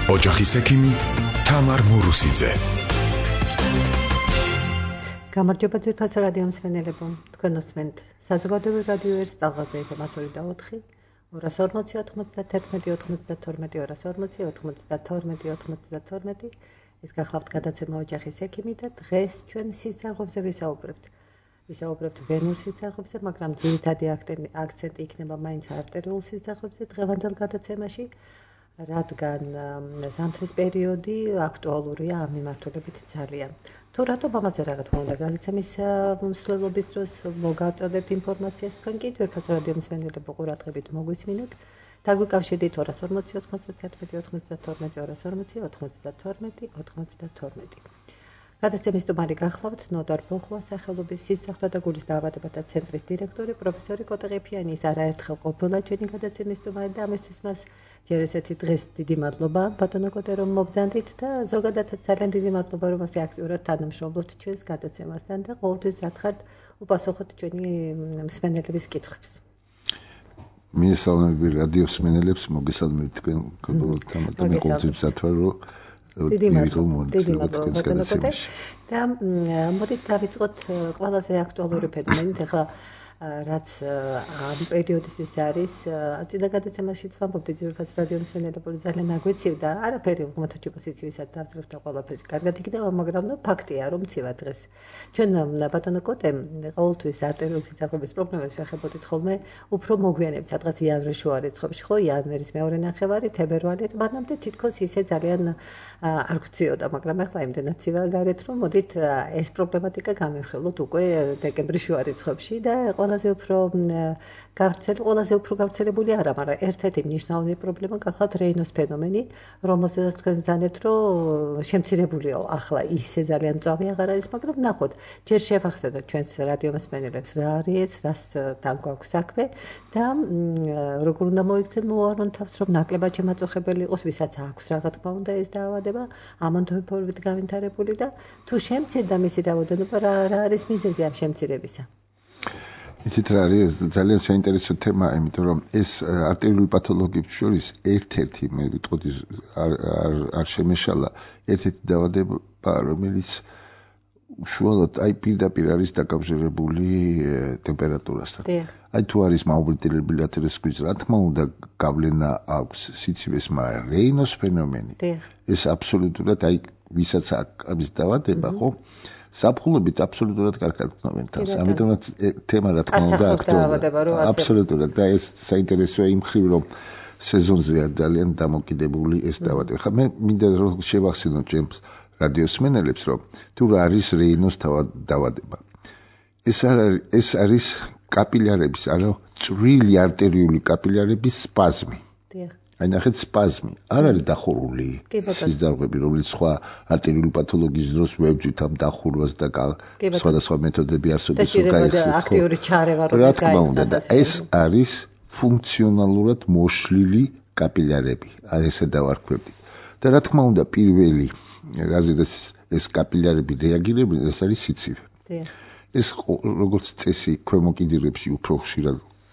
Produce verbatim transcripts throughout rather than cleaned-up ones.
ოჯახის ექიმი თამარ მურუსიძე. გამარჯობა ძვირფასო რადიო მსმენელებო, თქვენ უსმენთ საზოგადოებრივ რადიო ერთ სტალღაზე ეფ ემ ასორი და ოთხი, ორას ორმოცი ოთხმოცდათერთმეტი ოთხმოცდათორმეტი, ორას ორმოცი ოთხმოცდათორმეტი ოთხმოცდათორმეტი. ეს გახლავთ გადაცემა ოჯახის ექიმი და დღეს ჩვენ სისხლძარღვებზე ვისაუბრებთ. ვისაუბრებთ ვენურ სისხლძარღვებზე, მაგრამ ძირითადი აქცენტი იქნება მაინც არტერიულ სისხლძარღვებზე დღევანდელ გადაცემაში, რადგან ზამთრის პერიოდი აქტუალურია ამ მიმართულებით ძალიან. თუ რატომ ამაზე რა თქმა უნდა გადაცემის მსვლელობის დროს მოგაწოდებთ ინფორმაციას, თქვენ კი ძვირფასო რადიო მსმენელებო ყურადღებით მოგვისმინეთ. დაგვიკავშირდით ორას ორმოცი ოთხმოცდათერთმეტი ოთხმოცდათორმეტი, ორას ორმოცი ოთხმოცდათორმეტი ოთხმოცდათორმეტი. გადაცემის სტუმარი გახლავთ ნოდარ ბოხუა, სახელობის სისხლძარღვთა და გულის დაავადებათა ცენტრის დირექტორი, პროფესორი კოტე ყიფიანი. ის არაერთხელ ყოფილა ჩვენი გადაცემის სტუმარი და ამისთვის მას ჯერ ესეთი დღეს დიდი მადლობა ბატონო კოტე რომ მობრძანდით და ზოგადადაც ძალიან დიდი მადლობა რომ ასე აქტიურად თანამშრომლობთ ჩვენს გადაცემასთან და ყოველთვის რატხართ უპასუხოთ ჩვენი მსმენელების კითხვებს. მისალმები რადიო მსმენელებს, მოგესალმებით თქვენ გოგო თამარ და მე ყოველთვის მზადვარ რომ დიდი მადლობა ბატონო კოტე და მოდით დავიწყოთ ყველაზე აქტუალური ფენომენით. ახლა რაც ამ პერიოდისთვის არის, წინა გადაცემაშიც ვამბობდი ძვირფასო რადიო მსმენელებო, ძალიან აგვეცივდა, არაფერი ღმერთო პოზიციისად დავწერთ და ყველაფერი კარგად იქნება, მაგრამ ნუ ფაქტია რომ მცივა დღეს. ჩვენ ბატონო კოტე ყოველთვის არტერიულ სისხლძარღვების პრობლემებს ვეხებოდით ხოლმე უფრო მოგვიანებით, სადღაც იანვრის შუა რიცხვებში, ხო, იანვრის მეორე ნახევარი, თებერვალი, მანამდე თითქოს ისე ძალიან არ გვწიოდა, მაგრამ ახლა იმდენად ცივა გარეთ რომ მოდით ეს პრობლემატიკა გამევხილოთ უკვე დეკემბრის შუა რიცხვებში და ყველაზე უფრო გავრცელებული, ყველაზე უფრო გავრცელებული არა, მაგრამ ერთ-ერთი მნიშვნელოვანი პრობლემა გახლავთ რეინოს ფენომენი, რომელზეც თქვენ ვძანებთ, რომ შემცირებულიო. ახლა ისე ძალიან მწვავე აღარ არის, მაგრამ ნახოთ, ჯერ შევახსენოთ ჩვენს რადიო მსმენელებს რა არის, რასთან გვაქვს საქმე და როგორ უნდა მოიქცენ მოუარონ თავს, რომ ნაკლებად შემაწუხებელი იყოს, ვისაც აქვს რა თქმა უნდა ეს დაავადება, ამონთოფორებით განვითარებული და თუ შემცირდა მისი რაოდენობა, რა არის მიზეზი ამ შემცირებისა? იცით რა არის ძალიან საინტერესო თემაა, იმიტომ რომ ეს არტერიული პათოლოგიების შორის ერთ-ერთი მე ვიტყოდი არ არ შემეშალა ერთ-ერთი დაავადება, რომელიც უშუალოდ აი პირდაპირ არის დაკავშირებული ტემპერატურასთან. აი თუ არის მაუბრიტირებელი ათეროსკლეროზი, რა თქმა უნდა გავლენა აქვს სიცივეს, მაგრამ რეინოს ფენომენი ეს აბსოლუტურად აი ვისაც აქვს დაავადება, ხო? საფხულობით აბსოლუტურად კარგად გნობენ თავს. ამიტომაც თემა რა თქმა უნდა აქტუალურია. აბსოლუტურად და ეს საინტერესოა იმ მხრივ რომ სეზონზეა ძალიან დამოკიდებული ეს დაავადება. ხა მე მინდა რომ შევახსენო ჩემს რადიო მსმენელებს რომ თუ რა არის რეინოს დაავადება. ეს არის ეს არის კაპილარების, ანუ წვრილი არტერიული კაპილარების სპაზმი. აი ნახეთ სპაზმი არ არის დახურული სისხლძარღვები, რომელიც სხვა არტერიული პათოლოგიის დროს ვებძვით ამ დახურვას და სხვადასხვა მეთოდები არსებობს რომ გაიხსნათ. აქტიური ჩარევა რომ გაიხსნათ. ეს არის ფუნქციონალურად მოშლილი კაპილარები. აი ესე დავარქვებდით. და რა თქმა უნდა პირველი რაზედაც ეს კაპილარები რეაგირებენ, ეს არის სიცივე. ეს როგორც წესი ქვემო კიდურებში უფრო ხშირად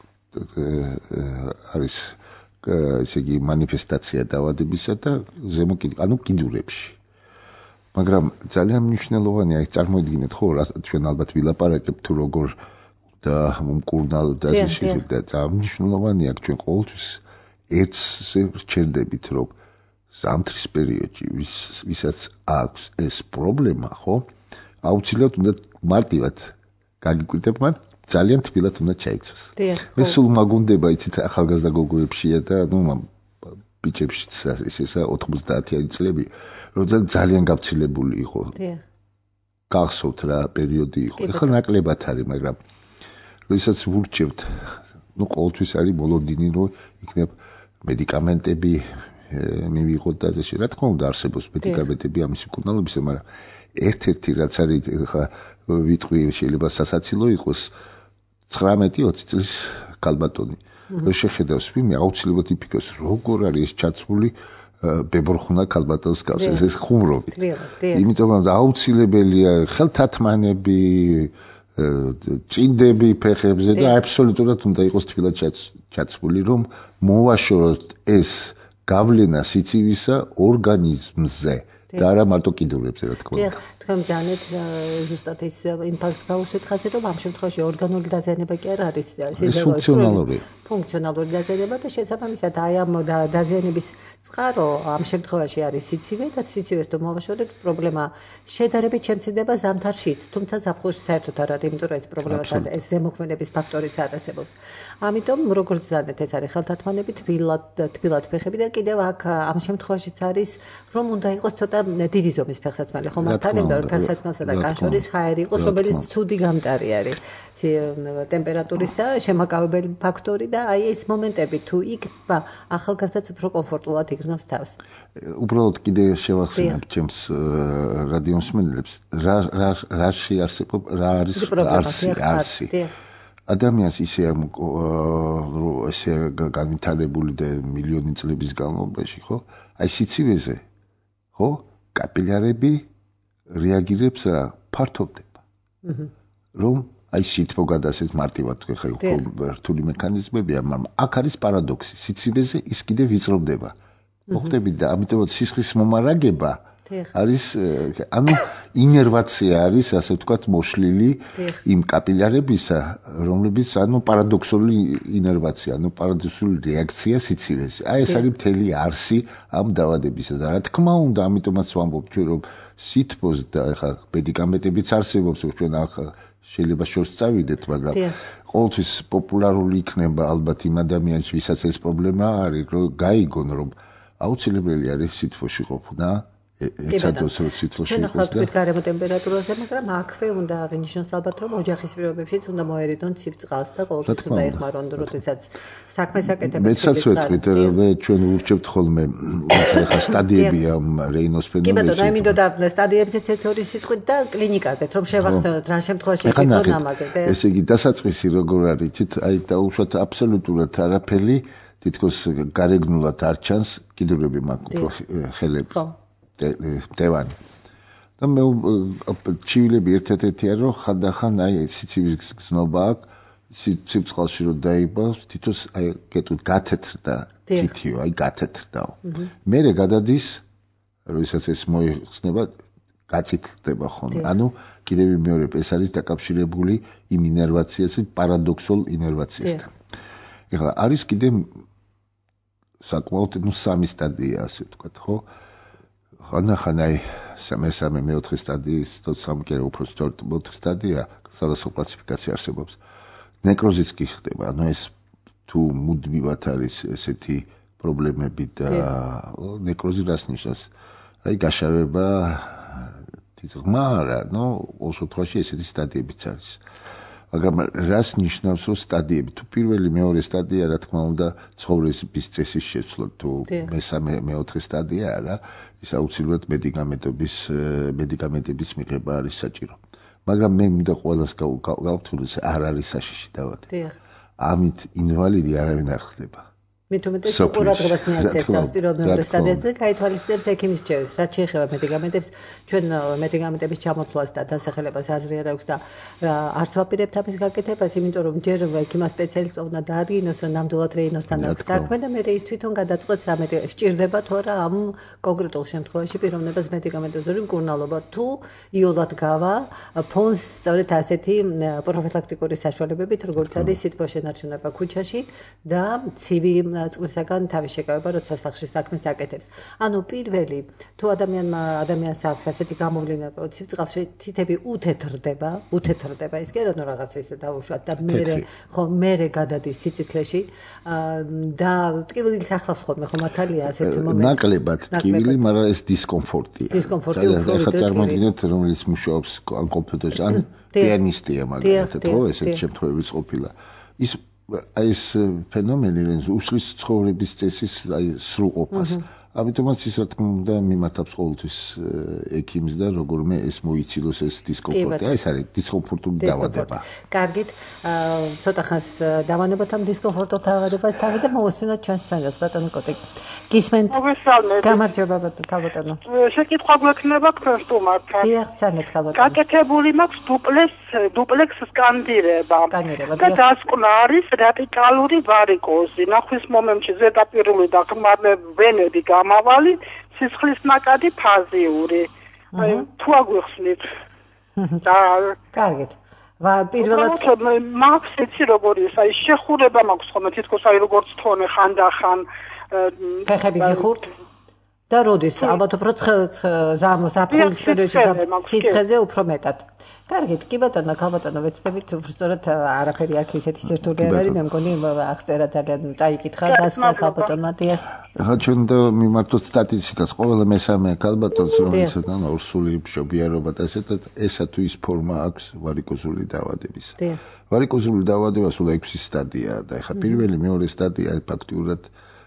არის ესე იგი მანიფესტაცია დაავადებისა და ზემო კიდურებში, ანუ კიდურებში. მაგრამ ძალიან მნიშვნელოვანია, ეს წარმოიდგინეთ ხო, ჩვენ ალბათ ვილაპარაკებთ თუ როგორ და მომკურნალო და ასე შემდეგ და ძალიან მნიშვნელოვანია ჩვენ ყოველთვის ერთზე რჩენდებით, რომ ზამთრის პერიოდში ვისაც აქვს ეს პრობლემა, ხო, აუცილებლად უნდა მარტივად გაგიკვირდეთ, მაგრამ ძალიან თბილად უნდა ჩაიცვას. მე სულ მაგუნდება, იცით, ახალგაზრდა გოგოებშია და ნუ ბიჭებშიც არის ესა ოთხმოცდაათიანი წლები, რომ ძალიან გავცილებული იყო. გახსოვთ რა პერიოდი იყო. ეხლა ნაკლებად არის, მაგრამ როდესაც ვურჩევთ, ნუ ყოველთვის არის მოლოდინი, რომ იქნებ მედიკამენტები მივიღოთ და ესე. რა თქმა უნდა არსებობს მედიკამენტები ამის მკურნალობისა, მაგრამ ერთ-ერთი რაც არის ხა ვიტყვი შეიძლება სასაცილო იყოს ცხრამეტი ოცი წლის კალბატონი. რო შეხედავს ფილმი, აუცილებლად იფიქროს როგორ არის ეს ჩაცმული ბებრხუნა კალბატონს გავს, ეს ხუმრობით. იმიტომ რომ აუცილებელია ხელთათმანები, წინდები ფეხებზე და აბსოლუტურად უნდა იყოს თბილად ჩაცმული, რომ მოვაშოროთ ეს გავლენა სიცივისა ორგანიზმზე და არა მარტო კიდურებზე, რა თქმა უნდა. თქვენ ძალიან ზუსტად ის იმპაქტს გაუსვით ხაზი, რომ ამ შემთხვევაში ორგანული დაზიანება კი არ არის ფუნქციონალური. ფუნქციონალური დაზიანება და შესაბამისად აი ამ დაზიანების წყარო ამ შემთხვევაში არის სიცივე და სიცივეს თუ მოვაშორეთ პრობლემა შედარებით შემცირდება ზამთარშიც, თუმცა ზაფხულში საერთოდ არ არის, იმიტომ რომ ეს პრობლემა ეს ზემოქმედების ფაქტორიც არ არსებობს. ამიტომ როგორც ვზარდეთ, ეს არის ხელთათმანები, თბილად თბილად ფეხები და კიდევ აქ ამ შემთხვევაშიც არის რომ უნდა იყოს ცოტა დიდი ზომის ფეხსაცმელი, ხომ მართალია რომ ფეხსაცმელსა და კანშორის ჰაერი იყოს, რომელიც ცუდი გამტარი არის ტემპერატურისა შემაკავებელი ფაქტორი და აი ეს მომენტები თუ იქ ახალგაზრდაც უფრო კომფორტულად იგრძნობს თავს. უბრალოდ კიდე შევახსენებ ჩემს რადიომსმენელებს რა რა რაში არსებობს რა არის არსი არსი ადამიანს ისე ესე განვითარებული და მილიონი წლების განმავლობაში ხო აი სიცივეზე ხო კაპილარები რეაგირებს რა ფართოვდება რომ აი სითბო გადასცეს მარტივად ხე რთული მექანიზმებია, მაგრამ აქ არის პარადოქსი. სიცივეზე ის კიდე ვიწროვდება. მოხდებით და ამიტომაც სისხლის მომარაგება არის ანუ ინერვაცია არის, ასე ვთქვათ, მოშლილი იმ კაპილარებისა, რომლებიც ანუ პარადოქსული ინერვაცია, ანუ პარადოქსული რეაქცია სიცივეზე. აი ეს არის მთელი არსი ამ დაავადებისა და რა თქმა უნდა, ამიტომაც ვამბობ ჩვენ რომ სითბოს და ხა მედიკამენტებიც არსებობს, ჩვენ ახლა შეიძლება შორს წავიდეთ, მაგრამ ყოველთვის პოპულარული იქნება ალბათ იმ ადამიანს, ვისაც ეს პრობლემა არის, რომ გაიგონ, რომ აუცილებელი არის სითბოში ყოფნა, ეცადოს რომ სითბოში იყოს. ჩვენ ახლა ვთქვით გარემო ტემპერატურაზე, მაგრამ აქვე უნდა აღინიშნოს ალბათ, რომ ოჯახის პირობებშიც უნდა მოერიდონ ცივ წყალს და ყოველთვის უნდა ეხმარონ, როდესაც საქმეს აკეთებენ. მეცაც ვეთქვით, რომ ჩვენ ურჩევთ ხოლმე ახლა სტადიები ამ რეინოს ფენომენში. კი ბატონო, აი მინდოდა სტადიებზეც ერთ-ორი სიტყვით და კლინიკაზეც, რომ შევახსენოთ რა შემთხვევაში ეკითხონ ამაზე. ესე იგი, დასაწყისი როგორ არის, თით აი დაუშვათ აბსოლუტურად არაფერი, თითქოს გარეგნულად არ ჩანს კიდურები მაქვს ხელები. დევანი. და მე ჩივილები ერთ-ერთია რომ ხანდახან აი სიცივის გზნობა აქვს სიცხალში რომ დაიბავს თითოს აი გეტყვით გათეთრდა თითიო აი გათეთრდაო მე გადადის როდესაც ეს მოიხსნება გაწითლდება ხოლმე ანუ კიდევ მეორე ეს არის დაკავშირებული იმ ინერვაციასთან პარადოქსულ ინერვაციასთან ეხლა არის კიდე საკმაოდ ნუ სამი სტადია ასე ვთქვათ ხო ხანახანაი მესამე მეოთხე სტადიის თორსამ კერე უფრო სწორად მეოთხე სტადია სხვადასხვა კლასიფიკაცია არსებობს ნეკროზიც კი ხდება ანუ ეს თუ მუდმივად არის ესეთი პრობლემები და ნეკროზი რას ნიშნავს აი გაშავება თითქმა არა ნუ ყოველ შემთხვევაში ესეთი სტადიებიც არის მაგრამ რას ნიშნავს რომ სტადიები თუ პირველი მეორე სტადია რა თქმა უნდა ცხოვრების წესის შეცვლა თუ მესამე მეოთხე სტადია არა ის აუცილებლად მედიკამენტების მედიკამენტების მიღება არის საჭირო მაგრამ მე მინდა ყველას გავთვლოს არ არის საშიში დაავადება ამით ინვალიდი არავინ არ ხდება მე თუმეტეს ყურადღებას მიაქცევს თავს პირველ სტადიაზე გაითვალისწინებს ექიმის რჩევებს რაც შეეხება მედიკამენტებს ჩვენ მედიკამენტების ჩამოთვლას და დასახელებას აზრი არ აქვს და არც ვაპირებთ ამის გაკეთებას იმიტომ რომ ჯერ ექიმა სპეციალისტმა უნდა დაადგინოს რომ ნამდვილად რეინოსთან აქვს საქმე და მე ის თვითონ გადაწყვეტს რა სჭირდება თუ არა ამ კონკრეტულ შემთხვევაში პიროვნებას მედიკამენტოზური მკურნალობა თუ იოლად გავა ფონს სწორედ ასეთი პროფილაქტიკური საშუალებებით როგორც არის სითბოს შენარჩუნება ქუჩაში და ცივი წყლისაგან თავის შეკავება, როცა სახლში საქმეს აკეთებს. ანუ პირველი, თუ ადამიანმა ადამიანს აქვს ასეთი გამოვლენა, რომ ცივწყალში თითები უთეთრდება, უთეთრდება, ის კი არა, რაღაცა ისე დაუშვათ და მე ხო მე გადადის სიცოცხლეში და ტკივილიც ახლავს ხოლმე, ხო მართალია ასეთი მომენტი. ნაკლებად ტკივილი, მაგრამ ეს დისკომფორტია. დისკომფორტი უფრო ხა წარმოგიდგენთ, რომელიც მუშაობს ან კომპიუტერში, ან პიანისტია მაგალითად, ხო, ესეთ შემთხვევებიც ყოფილა. ის აი ეს ფენომენი რენს უშლის ცხოვრების წესის აი სრულყოფას. ამიტომაც ის რა თქმა უნდა მიმართავს ყოველთვის ექიმს და როგორმე ეს მოიცილოს ეს დისკომფორტი. აი ეს არის დისკომფორტული დაავადება. კარგით, ცოტა ხანს დავანებოთ ამ დისკომფორტულ დაავადებას თავი და მოვუსმინოთ ჩვენს შენელს ბატონო კოტე. გისმენთ? გამარჯობა ბატონო. შეკითხვა გვექნება თქვენ სტუმართან. დიახ, ძალიან ხალბატონო. გაკეთებული მაქვს დუპლექს დუპლექს სკანირება. და დასკვნა არის რადიკალური ვარიკოზი. ნახვის მომენტში ზედაპირული და ღრმავ ვენები გამავალი, სისხლის ნაკადი ფაზიური. აი თუ აგვიხსნით. და კარგით. ვა პირველად მაქვს იცი როგორ ის აი შეხურება მაქვს ხოლმე თითქოს აი როგორც თონე ხანდახან ფეხები გიხურთ და როდის ალბათ უფრო ზაფხულის პერიოდში სიცხეზე უფრო მეტად. კარგით, კი ბატონო, ქალბატონო, ვეცდებით, უბრალოდ არაფერი აქ ისეთი სირთულე არ არის, მე მგონი აღწერა ძალიან წაიკითხა დასკვა ქალბატონმა დიახ. ახლა ჩვენ და მიმართოთ სტატისტიკას, ყველა მესამე ქალბატონს რომელსაც ან ორსული მშობიარობა და ესეთად ესა თუ ის ფორმა აქვს ვარიკოზული დაავადების. ვარიკოზული დაავადება სულ ექვსი სტადიაა და ახლა პირველი, მეორე სტადია ფაქტიურად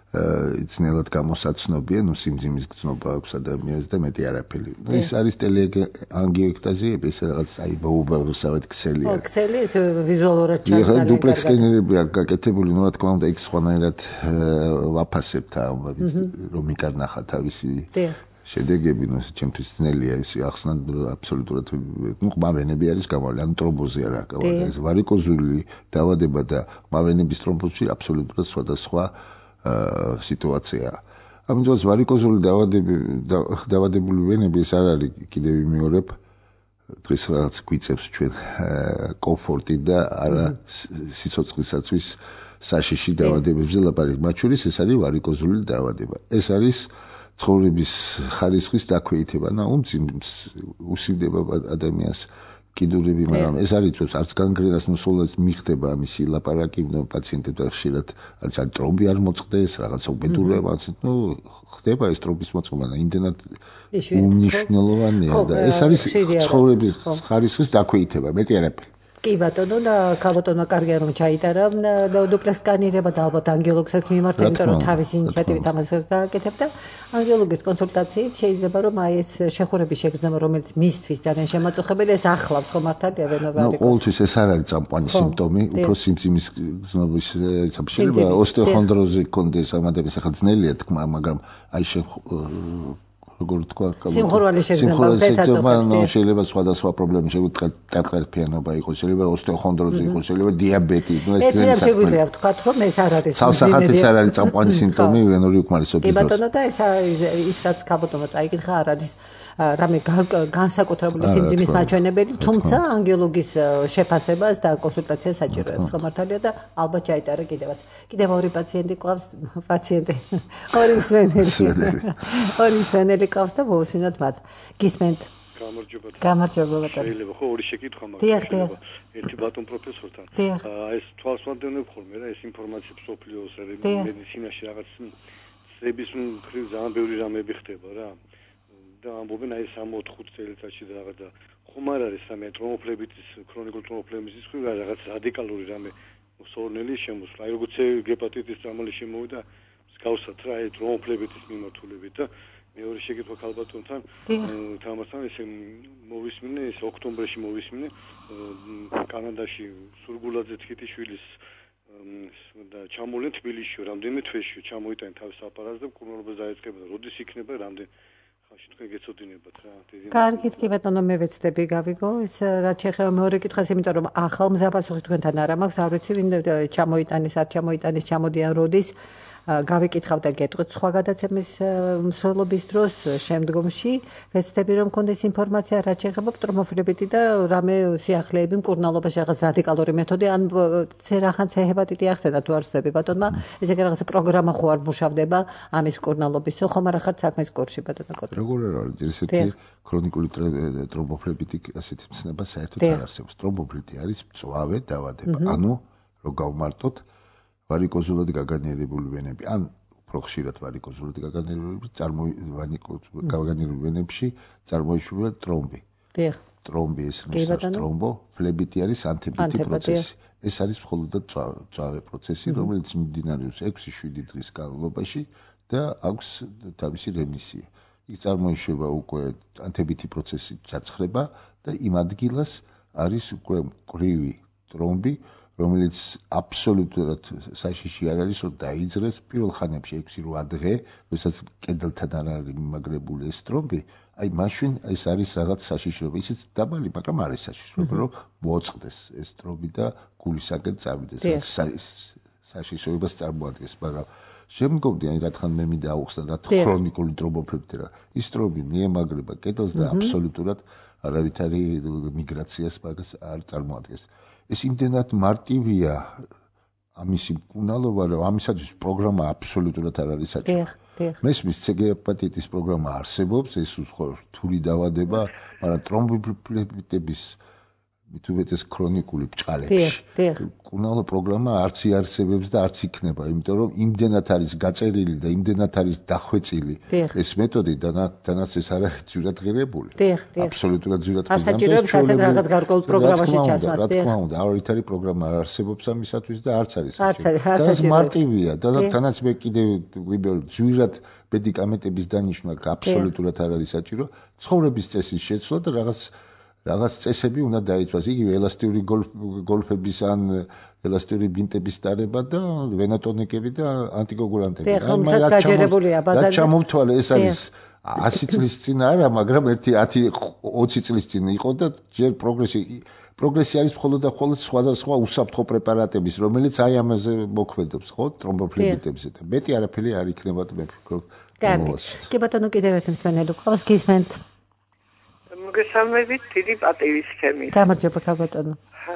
ძნელად გამოსაცნობია, ნუ სიმძიმის გრძნობა აქვს ადამიანს და მეტი არაფერი. ნუ ის არის ტელეანგიოექტაზიები, ეს რაღაც აი ბაუბაბსავით ქსელი არის. ქსელი ეს ვიზუალურად ჩანს. ახლა დუპლექს სკენერები აქვს გაკეთებული, ნუ რა თქმა უნდა, იქ სხვანაირად ვაფასებთ ამბავით, რომ იკარნახა თავისი შედეგები, ნუ ჩემთვის ძნელია ის ახსნა აბსოლუტურად, ნუ ყმავენები არის გამავლი, ან ტრომბოზი არა, ეს ვარიკოზული დაავადება და ყმავენების ტრომბოზი აბსოლუტურად სხვადასხვა სიტუაცია. ამიტომ ვარიკოზული დაავადებული ვენები ეს არ არის კიდევ იმეორებ დღეს რაღაც გვიწევს ჩვენ კომფორტი და არა სიცოცხლისათვის საშიში დაავადებებზე ლაპარაკი. მათ შორის ეს არის ვარიკოზული დაავადება. ეს არის ცხოვრების ხარისხის დაქვეითება. ნაუ უსივდება ადამიანს კიდურები, მაგრამ ეს არის წუს არც განგრენას მოსულაც მიხდება ამისი ლაპარაკი, ნუ პაციენტებთან ხშირად არის არ ტრომბი არ მოწყდეს, რაღაც უბედურებაც, ნუ ხდება ეს ტრომბის მოწყობა და იმდენად უმნიშვნელოვანია და ეს არის ცხოვრების ხარისხის დაქვეითება, მეტი არაფერი. კი ბატონო და ქალბატონმა კარგია რომ ჩაიტარა დუპლექს სკანირება და ალბათ ანგიოლოგსაც მიმართა, იმიტომ რომ თავისი ინიციატივით ამას გააკეთებდა. ანგიოლოგის კონსულტაციით შეიძლება რომ აი ეს შეხურების შეგრძნება, რომელიც მისთვის ძალიან შემაწუხებელი, ეს ახლავს ხო მართალია ვენოვარიკოზს. ნუ ყოველთვის ეს არ არის წამყვანი სიმპტომი, უფრო სიმძიმის გრძნობის შეიძლება ოსტეოხონდროზი კონდეს ამადების ახლა ძნელია თქმა, მაგრამ აი როგორ თქვა, სიმხურვალის შეგრძნება, შესაძლოა შეიძლება სხვადასხვა პრობლემები შეგვიძლია ტარტყერფიანობა იყოს, შეიძლება ოსტეოხონდროზი იყოს, შეიძლება დიაბეტი, ნუ ეს ძალიან შეგვიძლია ვთქვა, რომ ეს არ არის სალსახათი ეს არ არის წამყვანი სიმპტომი ვენური უკმარისობის. კი ბატონო და ეს ის რაც ქალბატონმა წაიკითხა არ არის რამე განსაკუთრებული სიმძიმის მაჩვენებელი, თუმცა ანგიოლოგის შეფასებას და კონსულტაციას საჭიროებს ხო მართალია და ალბათ ჩაიტარა კიდევაც. კიდევ ორი პაციენტი ყავს, პაციენტი. ორი მსვენელი. ორი მსვენელი ყავს და მოვუსმინოთ მათ. გისმენთ? გამარჯობა. გამარჯობა ბატონო. შეიძლება ხო ორი შეკითხვა მაქვს. დიახ, დიახ. ერთი ბატონ პროფესორთან. აა ეს თვალსაჩინო ხოლმე რა ეს ინფორმაცია სოფლიოს მედიცინაში რაღაც წრების მხრივ ძალიან ბევრი რამეები ხდება რა. და ამბობენ აი სამოთხ წელიწადში და რაღაც და ხომ არ არის სამე ტრომოფლებიტის ქრონიკული ტრომოფლებიტის მხრივ რაღაც რადიკალური რამე სორნელი შემოსვლა. აი როგორც ჰეპატიტის წამალი შემოვიდა მსგავსად რა აი ტრომოფლებიტის მიმართულებით და მეორე შეკითხვა ქალბატონთან თამასთან ეს მოვისმინე ეს ოქტომბერში მოვისმინე კანადაში სურგულაძე თქითიშვილის და ჩამოვლენ თბილისში რამდენიმე თვეში ჩამოიტანენ თავის აპარატს და მკურნალობას დაეწყება და როდის იქნება რამდენ ხანში თქვენ გეცოდინებათ რა კარგით კი ბატონო მე ვეცდები გავიგო ეს რაც შეეხება მეორე კითხვას იმიტომ რომ ახალ მზაპასუხი თქვენთან არ მაქვს არ ვიცი ვინ ჩამოიტანის არ ჩამოიტანის ჩამოდიან როდის გავიკითხავ და გეტყვით სხვა გადაცემის მსვლელობის დროს შემდგომში ვეცდები რომ მქონდეს ინფორმაცია რაც შეეხება ტრომოფლებიტი და რამე სიახლეები მკურნალობაში რაღაც რადიკალური მეთოდი ან ცერახან ჰეპატიტი ახსენდა თუ არ ვსწრები ბატონმა ესე იგი რაღაც პროგრამა ხო არ მუშავდება ამის მკურნალობისო ხომ არ ხართ საქმის კურსში ბატონო კოტე როგორ არის ესეთი ქრონიკული ტრომოფლებიტი ასეთი მცნება საერთოდ არ არსებობს ტრომოფლებიტი არის მწვავე დაავადება ანუ რო გავმარტოთ ვარიკოზულად გაგანიერებული ვენები ან უფრო ხშირად ვარიკოზულად გაგანიერებული გაგანიერებული ვენებში წარმოიშვება ტრომბი. დიახ. ტრომბი ეს ნიშნავს ტრომბო, ფლებიტი არის ანთებითი პროცესი. ეს არის მხოლოდ მწვავე პროცესი, რომელიც მიმდინარეობს ექვსი შვიდი დღის განმავლობაში და აქვს თავისი რემისია. იქ წარმოიშვება უკვე ანთებითი პროცესი ჩაცხრება და იმ ადგილას არის უკვე მკვრივი ტრომბი, რომელიც აბსოლუტურად საშიში არ არის, რომ დაიძრეს პირველ ხანებში ექვსი რვა დღე, როდესაც კედელთან არ არის მიმაგრებული ეს ტრომბი, აი მაშინ ეს არის რაღაც საშიშროება, ისიც დაბალი, მაგრამ არის საშიშროება, რომ მოწყდეს ეს ტრომბი და გულისაკენ წავიდეს, საშიშროებას წარმოადგენს, მაგრამ შემდგომდი აი რატხან მე მინდა აუხსნა რა ქრონიკული ტრომბოფლებია რა ის ტრომბი მიემაგრება კედელს და აბსოლუტურად არავითარი მიგრაციას მაგას არ წარმოადგენს ეს იმდენად მარტივია ამისი მკვნელობა რომ ამისათვის პროგრამა აბსოლუტურად არ არის საჭირო მესმის ცეგეაპატიტის პროგრამა არსებობს ეს ხო რთული დაავადება მაგრამ ტრომბოფლების მithuvetes ქრონიკული ბჭყალებში. კუნალო პროგრამა არც იარსებებს და არც იქნება, იმიტომ რომ იმდენად არის გაწერილი და იმდენად არის დახვეწილი ეს მეთოდი დანაც ეს არ არის ძვირად ღირებული. აბსოლუტურად ძვირად ღირებული. არსაჭიროებს ასეთ რაღაც გარკვეულ პროგრამაში ჩასვას. რა თქმა უნდა, არავითარი პროგრამა არ არსებობს ამისათვის და არც არის საჭირო. და მარტივია, დანაც მე კიდევ ვიბერ ძვირად მედიკამენტების დანიშნა აბსოლუტურად არ არის საჭირო. ცხოვრების წესის შეცვლა და რაღაც რაღაც წესები უნდა დაიცვას. იგივე ელასტიური გოლფების ან ელასტიური ბინტების დარება და ვენატონიკები და ანტიკოაგულანტები. ან რაც გაჯერებულია ბაზარზე. რაც ჩამოვთვალე ეს არის ასი წლის წინ არა, მაგრამ ერთი ათი ოცი წლის წინ იყო და ჯერ პროგრესი პროგრესი არის მხოლოდ და მხოლოდ სხვადასხვა უსაფრთხო პრეპარატების, რომელიც აი ამაზე მოქმედებს, ხო, ტრომბოფლებიტებზე და მეტი არაფერი არ იქნება მე ვფიქრობ. კარგი. კი ბატონო კიდევ ერთი მსმენელი ყავს გისმენთ. მოგესალმებით, დიდი პატივისცემით. გამარჯობა ბატონო.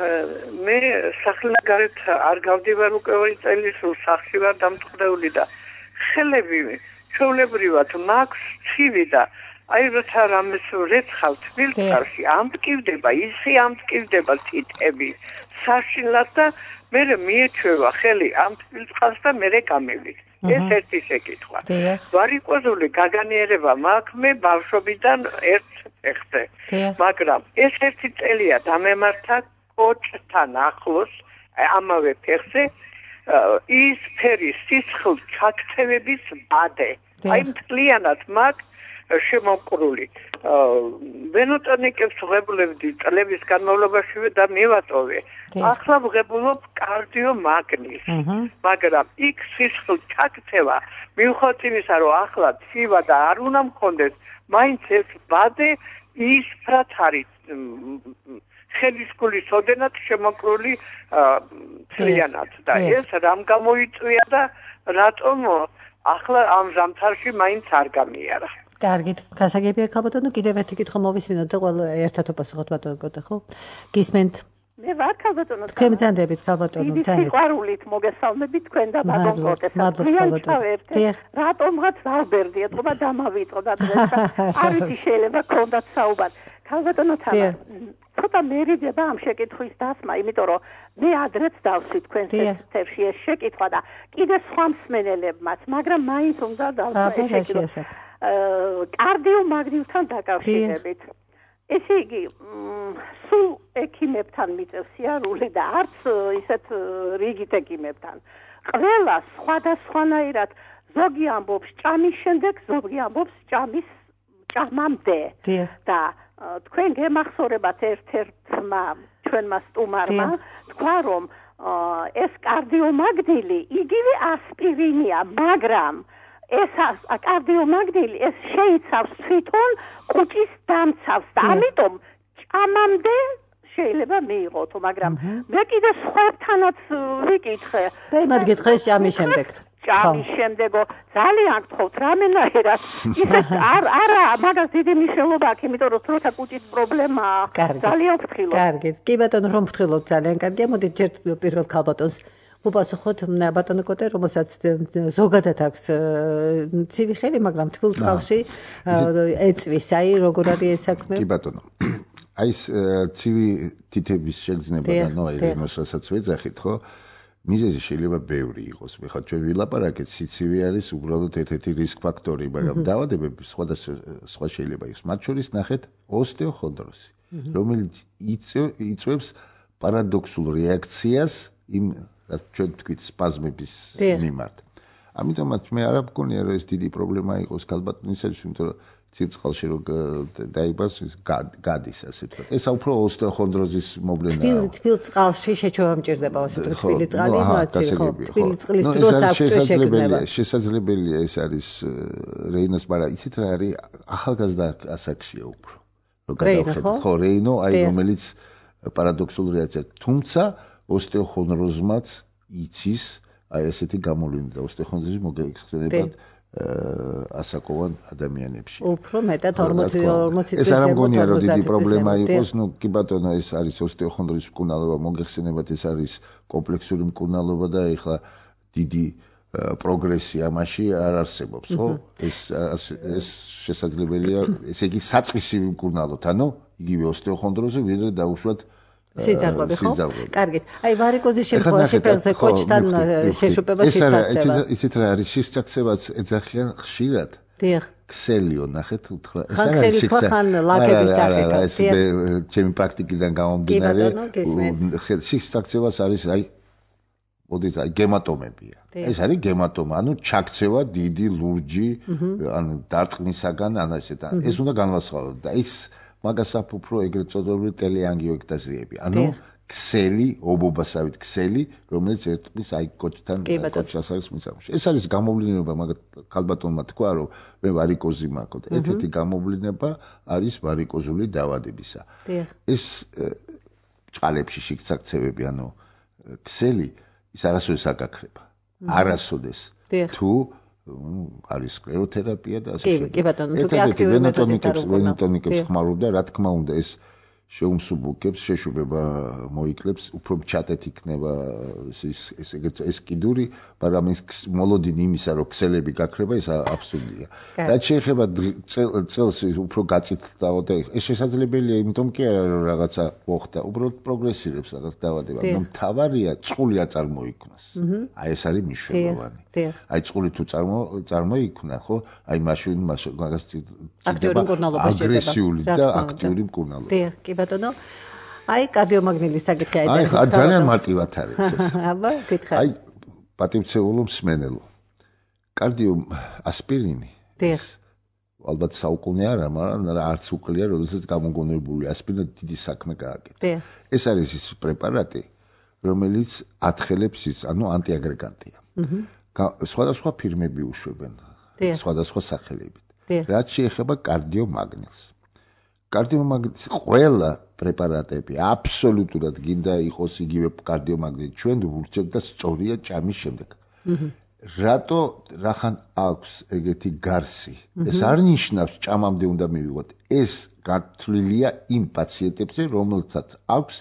მე სახლნაგარეთ არ გავდივარ უკვე ორი წელი, სულ სახლში ვარ დამტყრეული და ხელები ჩვეულებრივად მაქვს ცივი და აი როცა რამეს რეცხავ თბილისში ამტკივდება, ისე ამტკივდება თითები საშინლად და მე მიეჩვევა ხელი ამ თბილისს და მე გამივიდ. ეს ერთი შეკითხვა. ვარიკოზული გაგანიერება მაქვს მე ბავშვობიდან ერთ ფეხზე. მაგრამ ეს ერთი წელია დამემართა კოჭთან ახლოს ამავე ფეხზე ის ფერის სისხლ ჩაქცევების ბადე. აი მთლიანად მაქვს შემოყრული. ვენოტონიკებს ვღებულებდი წლების განმავლობაში და მივატოვე. ახლა ვღებულობ კარდიომაგნის. მაგრამ იქ სისხლ ჩაქცევა მიუხედავად იმისა, რომ ახლა ცივა და არ უნდა მქონდეს, მაინც ეს ბადე ისფრად არის ხელისგულის ოდენად შემოყრული მთლიანად და ეს რამ გამოიწვია და რატომ ახლა ამ ზამთარში მაინც არ გამიარა. კარგით, გასაგებია ქალბატონო, კიდევ ერთი კითხვა მოვისმინოთ და ყველა ერთად უპასუხოთ ბატონო კოტე, ხო? გისმენთ. მე ვარ ქალბატონო. თქვენ მძანდებით ქალბატონო, თანით. დიდი სიყვარულით მოგესალმებით თქვენ და ბატონ კოტეს. მადლობა. რატომღაც ვარბერდი, ეთქობა დამავიწყდა დღეს და არ ვიცი შეიძლება გქონდათ საუბარი. ქალბატონო თანა ცოტა მერიდება ამ შეკითხვის დასმა, იმიტომ რომ მე ადრეც დავსვი თქვენ სექტებში ეს შეკითხვა და კიდე სხვა მსმენელებმაც, მაგრამ მაინც უნდა დავსვა ეს შეკითხვა. კარდიომაგნისთან დაკავშირებით. ესე იგი, სულ ექიმებთან მიწევს სიარული და არც ისეთ რიგით ექიმებთან. ყველა სხვადასხვანაირად ზოგი ამბობს ჭამის შემდეგ, ზოგი ამბობს ჭამის ჭამამდე. და თქვენ გემახსოვრებათ ერთ-ერთმა ჩვენმა სტუმარმა თქვა რომ ეს კარდიომაგნილი იგივე ასპირინია, მაგრამ ეს კარდიომაგნილი ეს შეიცავს თვითონ კუჭის დამცავს და ამიტომ ჭამამდე შეიძლება მიიღოთ, მაგრამ მე კიდე სხვათანაც ვიკითხე. და იმად გითხრეს ჭამის შემდეგ. ჭამის შემდეგო ძალიან გთხოვთ რამენაირად ისეთ არ არა მაგას დიდი მნიშვნელობა აქვს, იმიტომ რომ თორსა კუჭის პრობლემაა ძალიან ფრთხილად. კარგი. კი ბატონო, რომ ფრთხილობ ძალიან კარგია. მოდით ჯერ პირველ ქალბატონს უპასუხოთ ბატონო კოტე, რომელსაც ზოგადად აქვს ცივი ხელი, მაგრამ თბილ წყალში ეწვის. აი როგორ არის ეს საქმე? კი ბატონო. აი ეს ცივი თითების შეგრძნება და ნუ აი იმას რასაც ვეძახით, ხო? მიზეზი შეიძლება ბევრი იყოს. მე ხა ჩვენ ვილაპარაკეთ, სიცივე არის უბრალოდ ერთ-ერთი რისკ ფაქტორი, მაგრამ დაავადებები სხვა შეიძლება იყოს. მათ შორის ნახეთ ოსტეოხონდროზი, რომელიც იწვევს პარადოქსულ რეაქციას იმ რაც ჩვენ ვთქვით სპაზმების მიმართ. ამიტომაც მე არ მგონია რომ ეს დიდი პრობლემა იყოს ქალბატონისათვის, იმიტომ რომ ცივწყალში რო დაიბას გადის ასე ვთქვათ. ეს უფრო ოსტეოხონდროზის მოვლენაა. თბილ წყალში შეჩოვა მჭირდება ასე ვთქვათ, თბილი წყალი მოცი ხო. თბილი წყლის დროს აქვს შეგრძნება. შესაძლებელია ეს არის რეინოს, მაგრამ იცით რა არის ახალგაზრდა ასაკშია უფრო. რო გადავხედოთ ხო რეინო, აი რომელიც პარადოქსული რეაქცია, თუმცა ოსტეოხონდროზმაც იცის აი ესეთი გამოვლენა და ოსტეოხონდროზი მოგეხსენებათ ასაკოვან ადამიანებში. უფრო მეტად ორმოცი ორმოცი წლის ეს არ მგონია რომ დიდი პრობლემა იყოს, ნუ კი ბატონო ეს არის ოსტეოხონდროზის მკურნალობა, მოგეხსენებათ ეს არის კომპლექსური მკურნალობა და ეხლა დიდი პროგრესი ამაში არ არსებობს, ხო? ეს ეს შესაძლებელია, ესე იგი საწყისი მკურნალოთ, ანუ იგივე ოსტეოხონდროზი ვიდრე დაუშვათ სიძარღვები ხო? კარგით. აი ვარიკოზის შემთხვევაში ფეხზე კოჭთან შეშუპება სიცაქცევა. იცით რა არის სიცაქცევაც ეძახიან ხშირად. დიახ. ქსელიო ნახეთ უთხრა. ეს არის ხან ლაკების სახით. ეს ჩემი პრაქტიკიდან გამომდინარე. სიცაქცევას არის აი მოდით აი გემატომებია. ეს არის გემატომა, ანუ ჩაქცევა დიდი ლურჯი, ან დარტყმისაგან, ან ესეთ. ეს უნდა განვასხვაოთ და ის მაგას უფრო ეგრეთ წოდებული ტელეანგიოექტაზიები. ანუ ქსელი, ობობასავით ქსელი, რომელიც ერთმის აი კოჭთან კოჭას არის მისამში. ეს არის გამოვლინება, მაგათ ქალბატონმა თქვა, რომ მე ვარიკოზი მაქვს. ერთ-ერთი გამოვლინება არის ვარიკოზული დაავადებისა. ეს ჭყალებში შიგცაქცევები, ანუ ქსელი ის არასოდეს არ გაქრება. არასოდეს. თუ არის სკლეროთერაპია და ასე შემდეგ. კი, კი ბატონო, თუ კი აქტიური ვენოტონიკებს, ვენოტონიკებს ხმარობდა, რა თქმა უნდა, ეს შეუმსუბუქებს, შეშუპება მოიკლებს, უფრო ჩატეთ იქნება ეს ეს ეს კიდური, მაგრამ ეს მოლოდინი იმისა, რომ ქსელები გაქრება, ეს აბსურდია. რაც შეეხება წელს უფრო გაწითლდაო და ეს შესაძლებელია, იმიტომ კი არა რომ რაღაცა მოხდა, უბრალოდ პროგრესირებს რაღაც დაავადება. მთავარია წყული არ წარმოიქმნას. აი ეს არის მნიშვნელოვანი. აი წყული თუ წარმოიქმნა, ხო? აი მაშინ მაგას აქტიური მკურნალობა შეიძლება. აგრესიული და აქტიური მკურნალობა. დიახ, კი ბატონო. აი კარდიომაგნილის საკითხი აი ეს. აი ძალიან მარტივად არის ეს. აბა, გითხარ. აი პატივცემულო მსმენელო. კარდიო ასპირინი. დიახ. ალბათ საუკუნე არა, მაგრამ არც უკლია, როდესაც გამოგონებული ასპირინი დიდი საქმე გააკეთა. დიახ. ეს არის ის პრეპარატი, რომელიც ათხელებს ის, ანუ ანტიაგრეგანტია. აჰა. სხვადასხვა ფირმები უშვებენ, სხვადასხვა სახელებით. რაც შეეხება კარდიომაგნილს. კარდიომაგნილის ყველა პრეპარატები აბსოლუტურად გინდა იყოს იგივე კარდიომაგნილი, ჩვენ ვურჩევთ და სწორია ჭამის შემდეგ. რატო რახან აქვს ეგეთი გარსი? ეს არ ნიშნავს ჭამამდე უნდა მივიღოთ. ეს გათვლილია იმ პაციენტებზე, რომელთაც აქვს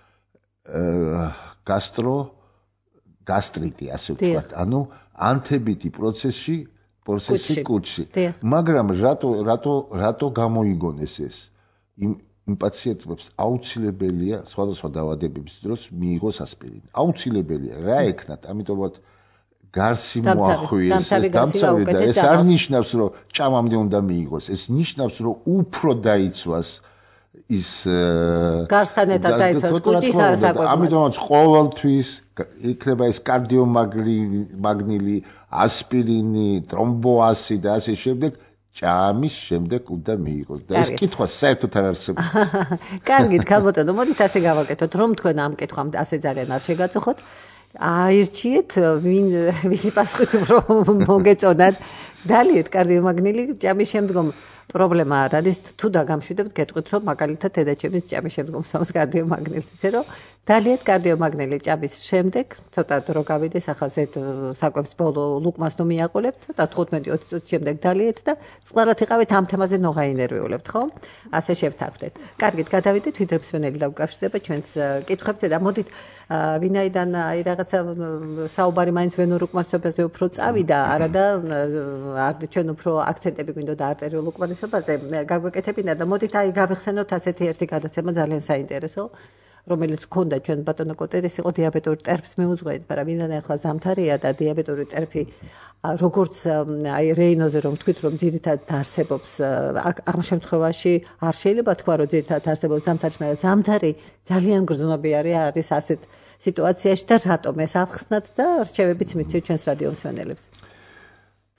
გასტრო გასტრიტი, ასე ვთქვათ, ანუ ანთებითი პროცესი, პროცესი კუჭში. მაგრამ რატო რატო რატო გამოიგონეს ეს? იმ იმ პაციენტებს აუცილებელია სხვადასხვა დაავადებების დროს მიიღოს ასპირინი. აუცილებელია, რა ეკნათ, ამიტომაც გარსი მოახვიეს, ეს დამცავი და ეს არ ნიშნავს, რომ ჭამამდე უნდა მიიღოს. ეს ნიშნავს, რომ უფრო დაიცვას ის გარსთან ერთად დაიცვას კუჭის ასაკობრივად. ამიტომაც ყოველთვის იქნება ეს კარდიომაგნილი, ასპირინი, ტრომბოასი და ასე შემდეგ. ჭამის შემდეგ უნდა მიიღოს და ეს კითხვა საერთოდ არ არსებობს. კარგით, ქალბატონო, მოდით ასე გავაკეთოთ, რომ თქვენ ამ კითხვამ ასე ძალიან არ შეგაწუხოთ. აირჩიეთ, ვინ ვისი პასუხით უფრო მოგეწონათ. დალიეთ კარდიომაგნილი ჭამის შემდგომ პრობლემა არ არის, თუ დაგამშვიდებთ, გეტყვით, რომ მაგალითად დედაჩემის ჭამის შემდგომ სვამს კარდიომაგნილს, ისე რომ დალიეთ კარდიომაგნილი ჭამის შემდეგ, ცოტა დრო გავიდეს, ახლა ზედ საკვებს ბოლო ლუკმას ნუ მიაყოლებთ, ცოტა თხუთმეტი ოცი წუთის შემდეგ დალიეთ და წყნარად იყავით ამ თემაზე ნოღა ინერვიულებთ, ხო? ასე შევთანხმდეთ. კარგით, გადავიდეთ, ვიდრე მსმენელი დაუკავშირდება ჩვენს კითხვებზე და მოდით ვინაიდან აი რაღაცა საუბარი მაინც ვენორუკმასობაზე უფრო წავიდა, არადა ჩვენ უფრო აქცენტები გვინდოდა არტერიულ უკმარისობაზე გაგვეკეთებინა და მოდით აი გავიხსენოთ ასეთი ერთი გადაცემა ძალიან საინტერესო, რომელიც გქონდა ჩვენ ბატონო კოტერის, იყო დიაბეტური ტერფს მიუძღვენით, მაგრამ ვინაიდან ახლა ზამთარია და დიაბეტური ტერფი როგორც აი რეინოზე რომ თქვით რომ ძირითადად არსებობს ამ შემთხვევაში არ შეიძლება თქვა რომ ძირითადად არსებობს ზამთარში, მაგრამ ზამთარი ძალიან გრძნობიარე არის ასეთ სიტუაციაში და რატომ ეს ავხსნათ და რჩევებიც მიცივ ჩვენს რადიო მსმენელებს.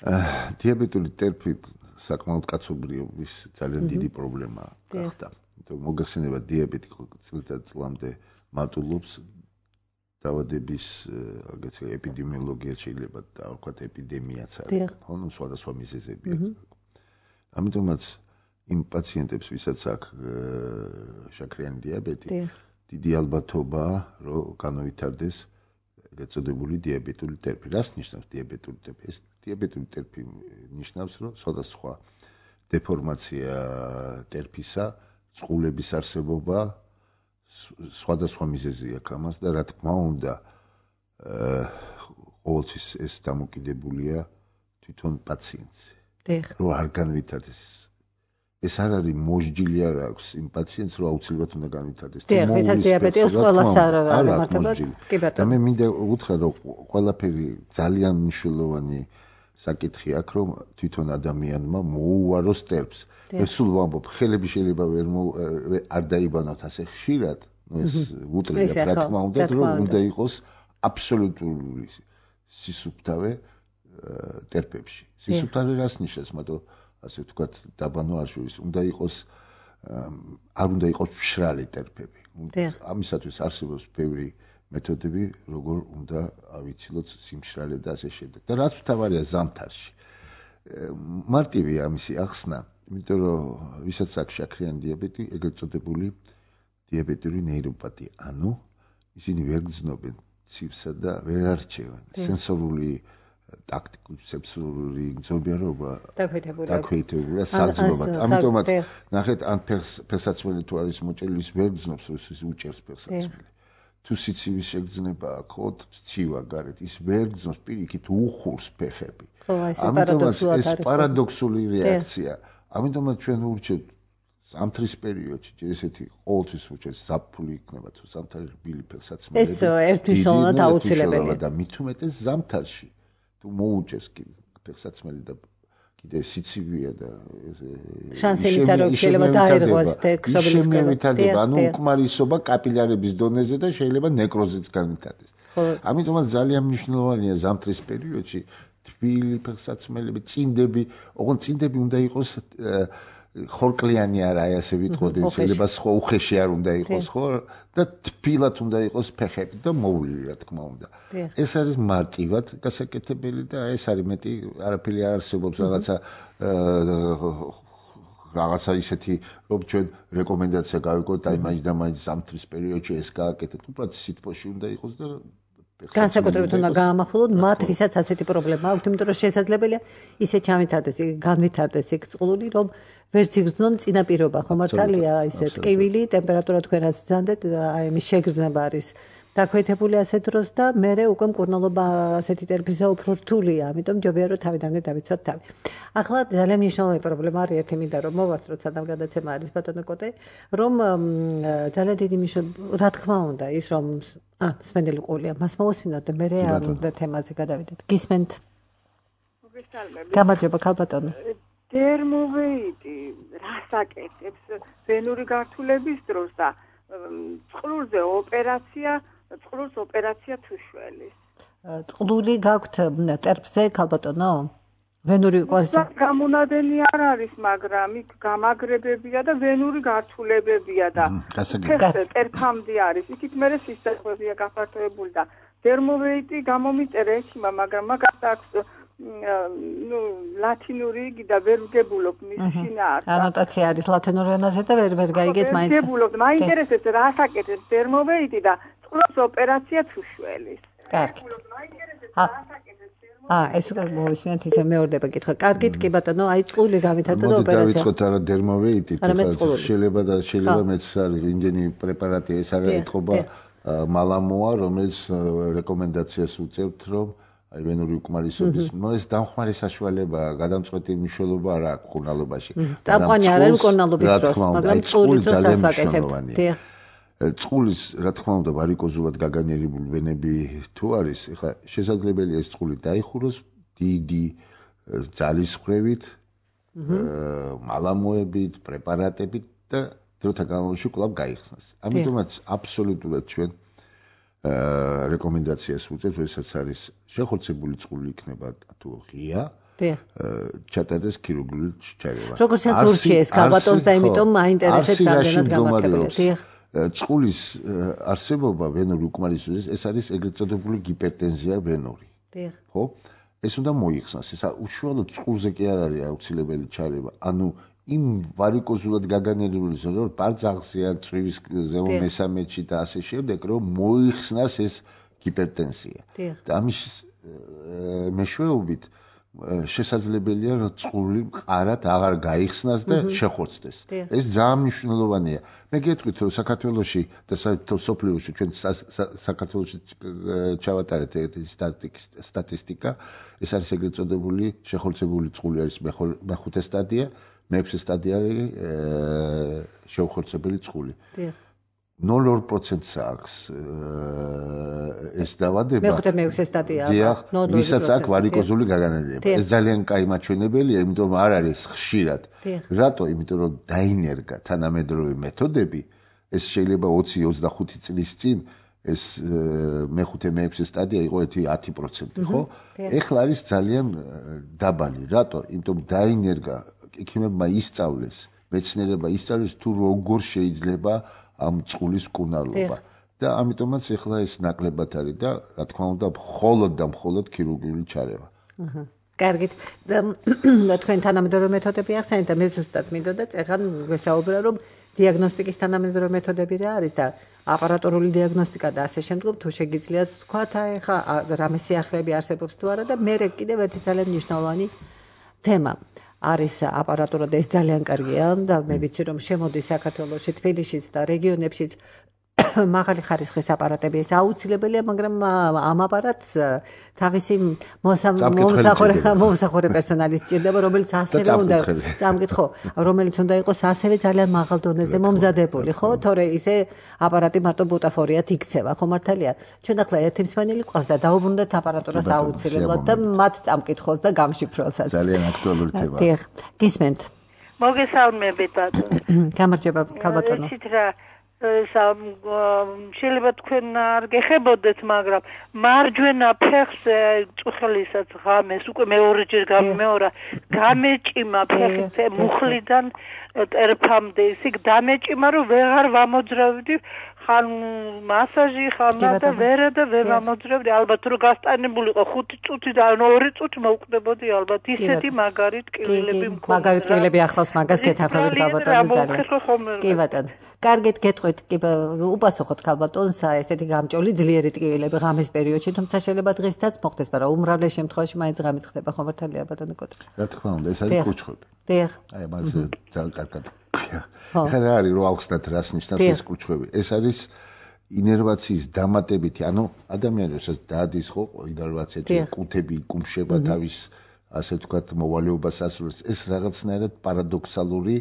დიაბეტური ტერფი საკმაოდ კაცობრიობის ძალიან დიდი პრობლემაა გახდა. მოგახსენება დიაბეტი წლიდან წლამდე მატულობს დაავადების აგეთ ეპიდემიოლოგია შეიძლება დავარქვათ ეპიდემიაც არის. ხო, ნუ სხვადასხვა მიზეზებია. ამიტომაც იმ პაციენტებს, ვისაც აქვს შაქრიანი დიაბეტი, დიდი ალბათობაა, რომ განავითარდეს ეგრეთ წოდებული დიაბეტური ტერფი. რას ნიშნავს დიაბეტური ტერფი? ეს დიაბეტური ტერფი ნიშნავს, რომ სხვადასხვა დეფორმაცია ტერფისა, წყულების არსებობა, სხვადასხვა მიზეზი აქვს ამას და რა თქმა უნდა, ყოველთვის ეს დამოკიდებულია თვითონ პაციენტზე. რომ არ განვითარდეს. ეს არ არის მოსჯილი არ აქვს იმ პაციენტს, რომ აუცილებლად უნდა განვითარდეს. დიახ, ვისაც დიაბეტი აქვს, ყველას არ არის მართლა. კი ბატონო. და მე მინდა უთხრა, რომ ყველაფერი ძალიან მნიშვნელოვანი საკითხი აქვს, რომ თვითონ ადამიანმა მოუვაროს ტერფს. ეს სულ ვამბობ, ხელები შეიძლება ვერ არ დაიბანოთ ასე ხშირად, ну ეს უტრია რა თქმა უნდა, რომ უნდა იყოს აბსოლუტური სისუფთავე ტერფებში. სისუფთავე რას ნიშნავს, მაგრამ ასე ვთქვათ, დაბანო არ შეიძლება, უნდა იყოს არ უნდა იყოს მშრალი ტერფები. ამისათვის არსებობს ბევრი მეთოდები, როგორ უნდა ავიცილოთ სიმშრალე და ასე შემდეგ. და რაც მთავარია ზამთარში. მარტივია ამისი ახსნა, იმიტომ რომ ვისაც აქვს შაქრიანი დიაბეტი, ეგრეთ წოდებული დიაბეტური ნეიროპათია, ანუ ისინი ვერ გრძნობენ ცივსა და ვერ არჩევენ სენსორული ტაქტიკული სენსორული გრძნობიანობა დაქვეითებულია საძმობად. ამიტომაც ნახეთ, ან ფეხსაცმელი თუ არის მოჭრილი, ის ვერ გრძნობს, რომ ის უჭერს ფეხსაცმელი. თუ სიცივის შეგრძნება აქვს, ცივა გარეთ, ის ვერ გრძნობს, პირიქით უხურს ფეხები. ამიტომაც ეს პარადოქსული რეაქცია. ამიტომაც ჩვენ ურჩევთ ზამთრის პერიოდში, ესეთი ყოველთვის ურჩევთ ზაფხული იქნება თუ ზამთარი რბილი ფეხსაცმელი. ეს ერთნიშნულად აუცილებელია და მით უმეტეს ზამთარში თუ მოუჭერს ფეხსაცმელი და კიდე სიცივია და შანსი იმისა, რომ შეიძლება დაერღვას თექსობილის ვითარდება, ანუ უკმარისობა კაპილარების დონეზე და შეიძლება ნეკროზიც განვითარდეს. ამიტომაც ძალიან მნიშვნელოვანია ზამთრის პერიოდში თბილი ფეხსაცმელები, წინდები, ოღონდ წინდები უნდა იყოს ხორკლიანი არა, აი ასე ვიტყოდი, შეიძლება სხვა უხეში არ უნდა იყოს, ხო? და თბილად უნდა იყოს ფეხები და მოვლილი, რა თქმა უნდა. ეს არის მარტივად გასაკეთებელი და ეს არის მეტი, არაფერი არ არსებობს რაღაცა რაღაცა ისეთი, რომ ჩვენ რეკომენდაცია გავიგოთ, აი მაინც და მაინც ზამთრის პერიოდში ეს გააკეთეთ, უბრალოდ სითბოში უნდა იყოს და განსაკუთრებით უნდა გაამახვილოთ მათ, ვისაც ასეთი პრობლემა აქვთ, იმიტომ რომ შესაძლებელია ისე ჩამვითარდეს, განვითარდეს იქ წყლული, რომ ვერც იგრძნონ წინაპირობა, ხო მართალია, ისე ტკივილი, ტემპერატურა თქვენ რაც ვძანდეთ, აი მის შეგრძნება არის დაქვეითებული ასე დროს და მერე უკვე მკურნალობა ასეთი ტერფისა უფრო რთულია, ამიტომ ჯობია რომ თავიდანვე დავიცვათ თავი. ახლა ძალიან მნიშვნელოვანი პრობლემა არის ერთი მინდა რომ მოვასწროთ, სანამ გადაცემა არის ბატონო კოტე, რომ ძალიან დიდი მნიშვნელობა, რა თქმა უნდა, ის რომ ა სპენდელი ყოლია, მას მოვუსმინოთ და მერე ამ თემაზე გადავიდეთ. გისმენთ? მოგესალმებით. გამარჯობა, ქალბატონო. დერმოვეიტი რას აკეთებს ვენური გართულების დროს და წყლულზე ოპერაცია წყლულს ოპერაცია თუ შველის. წყლული გაქვთ ტერფზე ქალბატონო? ვენური ოპერაცია გამონადენი არ არის, მაგრამ იქ გამაგრებებია და ვენური გართულებებია და ტერფამდე არის. იქით მერე სისტემებია გაფართოებული და დერმოვეიტი გამომიწერა ექიმა, მაგრამ მაგას აქვს ну ლათინური და ვერ ვგებულობ მის შინაარსს. ანოტაცია არის ლათინურ ენაზე და ვერ ვერ გაიგეთ მაინც. ვგებულობ, მაინტერესებს რას აკეთებს დერმოვეიტი და წყლოს ოპერაცია თუ შველის. კარგი. აა, ეს უკვე მოვისმენთ ისე მეორდება კითხვა. კარგით, კი ბატონო, აი წყლული გავითარდა და ოპერაცია. მოდი დავიწყოთ არა დერმოვეიტით, შეიძლება და შეიძლება მეც არის იმდენი პრეპარატი ეს არის ეთყობა მალამოა, რომელიც რეკომენდაციას უწევთ, რომ აი ვენური უკმარისობის, ნუ ეს დამხმარე საშუალებაა, გადამწყვეტი მნიშვნელობა არ აქვს მკურნალობაში. წამყვანი არ არის მკურნალობის დროს, მაგრამ წყულის დროს ვაკეთებთ. დიახ. წყულის, რა თქმა უნდა, ვარიკოზულად გაგანერებული ვენები თუ არის, ეხლა შესაძლებელია ეს წყული დაიხუროს დიდი ძალისხმევით, მალამოებით, პრეპარატებით და დროთა განმავლობაში კვლავ გაიხსნას. ამიტომაც აბსოლუტურად ჩვენ რეკომენდაციას უწევთ, როდესაც არის შეხორცებული წყული იქნება თუ ღია, ჩატარდეს ქირურგიული ჩარევა. როგორც სურჩი ეს ქალბატონს და იმიტომ მაინტერესებს რამდენად გამართებელია. წყულის არსებობა ვენური უკმარისობის ეს არის ეგრეთ წოდებული გიპერტენზია ვენური. ხო? ეს უნდა მოიხსნას. ეს უშუალოდ წყულზე კი არ არის აუცილებელი ჩარევა. ანუ იმ ვარიკოზულად გაგანელებული ზონა პარძაღზეა წვივის ზემო მესამედში და ასე შემდეგ რომ მოიხსნას ეს გიპერტენზია. და ამის მეშვეობით შესაძლებელია რომ წყული მყარად აღარ გაიხსნას და შეხორცდეს. ეს ძალიან მნიშვნელოვანია. მე გეტყვით რომ საქართველოში და საერთოდ სოფლიოში ჩვენ საქართველოში ჩავატარეთ სტატისტიკა, ეს არის ეგრეთ წოდებული შეხორცებული წყული არის მეხუთე სტადია, მეექვსე სტადია არის შეუხორცებელი წყული. ნულ ორ პროცენტს აქვს ეს დავადება. მეხუთე მეექვსე სტადია. დიახ, ვისაც აქვს ვარიკოზული გაგანელება. ეს ძალიან კაი მაჩვენებელია, იმიტომ რომ არ არის ხშირად. რატო? იმიტომ რომ დაინერგა თანამედროვე მეთოდები, ეს შეიძლება ოცი ოცდახუთი წლის წინ ეს მეხუთე მეექვსე სტადია იყო ერთი ათი პროცენტი, ხო? ეხლა არის ძალიან დაბალი. რატო? იმიტომ დაინერგა ექიმებმა ისწავლეს, მეცნიერება ისწავლეს თუ როგორ შეიძლება ამ წყულის კუნალობა და ამიტომაც ეხლა ეს ნაკლებად არის და რა თქმა უნდა მხოლოდ და მხოლოდ ქირურგიული ჩარევა. აჰა. კარგით. თქვენ თანამედროვე მეთოდები ახსენეთ და მე ზუსტად მინდოდა წეგან გვესაუბრა რომ დიაგნოსტიკის თანამედროვე მეთოდები რა არის და აპარატურული დიაგნოსტიკა და ასე შემდგომ თუ შეგიძლიათ თქვათ აი ხა რამე სიახლეები არსებობს თუ არა და მე კიდევ ერთი ძალიან მნიშვნელოვანი თემა არის აპარატურა და ეს ძალიან კარგია და მე ვიცი რომ შემოდის საქართველოში, თბილისშიც და რეგიონებშიც მაღალი ხარისხის აპარატები ეს აუცილებელია, მაგრამ ამ აპარატს თავისი მომსახურე მომსახურე პერსონალი სჭირდება, რომელიც ასევე უნდა წამკითხო, რომელიც უნდა იყოს ასევე ძალიან მაღალ დონეზე მომზადებული, ხო? თორე ისე აპარატი მარტო ბუტაფორიად იქცევა, ხო მართალია? ჩვენ ახლა ერთი მსმენელი გვყავს და დაუბრუნდეთ აპარატურას აუცილებლად და მათ წამკითხოს და გამშიფრვასაც. ძალიან აქტუალური თემაა. დიახ, გისმენთ. მოგესალმებით ბატონო. გამარჯობა, ქალბატონო. შეიძლება თქვენ არ გეხებოდეთ, მაგრამ მარჯვენა ფეხს წუხლისაც ღამეს უკვე მეორეჯერ გამეორა, გამეჭიმა ფეხი მუხლიდან ტერფამდე, ისე დამეჭიმა რომ ვეღარ ვამოძრავდი, ხან მასაჟი, ხან და ვერა და ვერ ვამოძრავდი, ალბათ რომ გასტანებულიყო ხუთი წუთი და ორი წუთი მოვკვდებოდი, ალბათ ისეთი მაგარი ტკივილები მქონდა. მაგარი ტკივილები ახლავს მაგას გეთანხმებით ქალბატონო ძალიან. კი ბატონო. კარგით გეტყვით, კი უპასუხოთ ქალბატონს ესეთი გამჭოლი ძლიერი ტკივილები ღამის პერიოდში, თუმცა შეიძლება დღესაც მოხდეს, მაგრამ უმრავლეს შემთხვევაში მაინც ღამით ხდება, ხო მართალია ბატონო კოტრი? რა თქმა უნდა, ეს არის კუჩხები. დიახ. აი მაგაზე ძალიან კარგად. ხა რა არის რომ ავხსნათ რას ნიშნავს ეს კუჩხები? ეს არის ინერვაციის დამატებითი, ანუ ადამიანი როცა დადის ხო ინერვაციეთი, კუთები იკუმშება თავის ასე ვთქვათ მოვალეობას ასრულებს, ეს რაღაცნაირად პარადოქსალური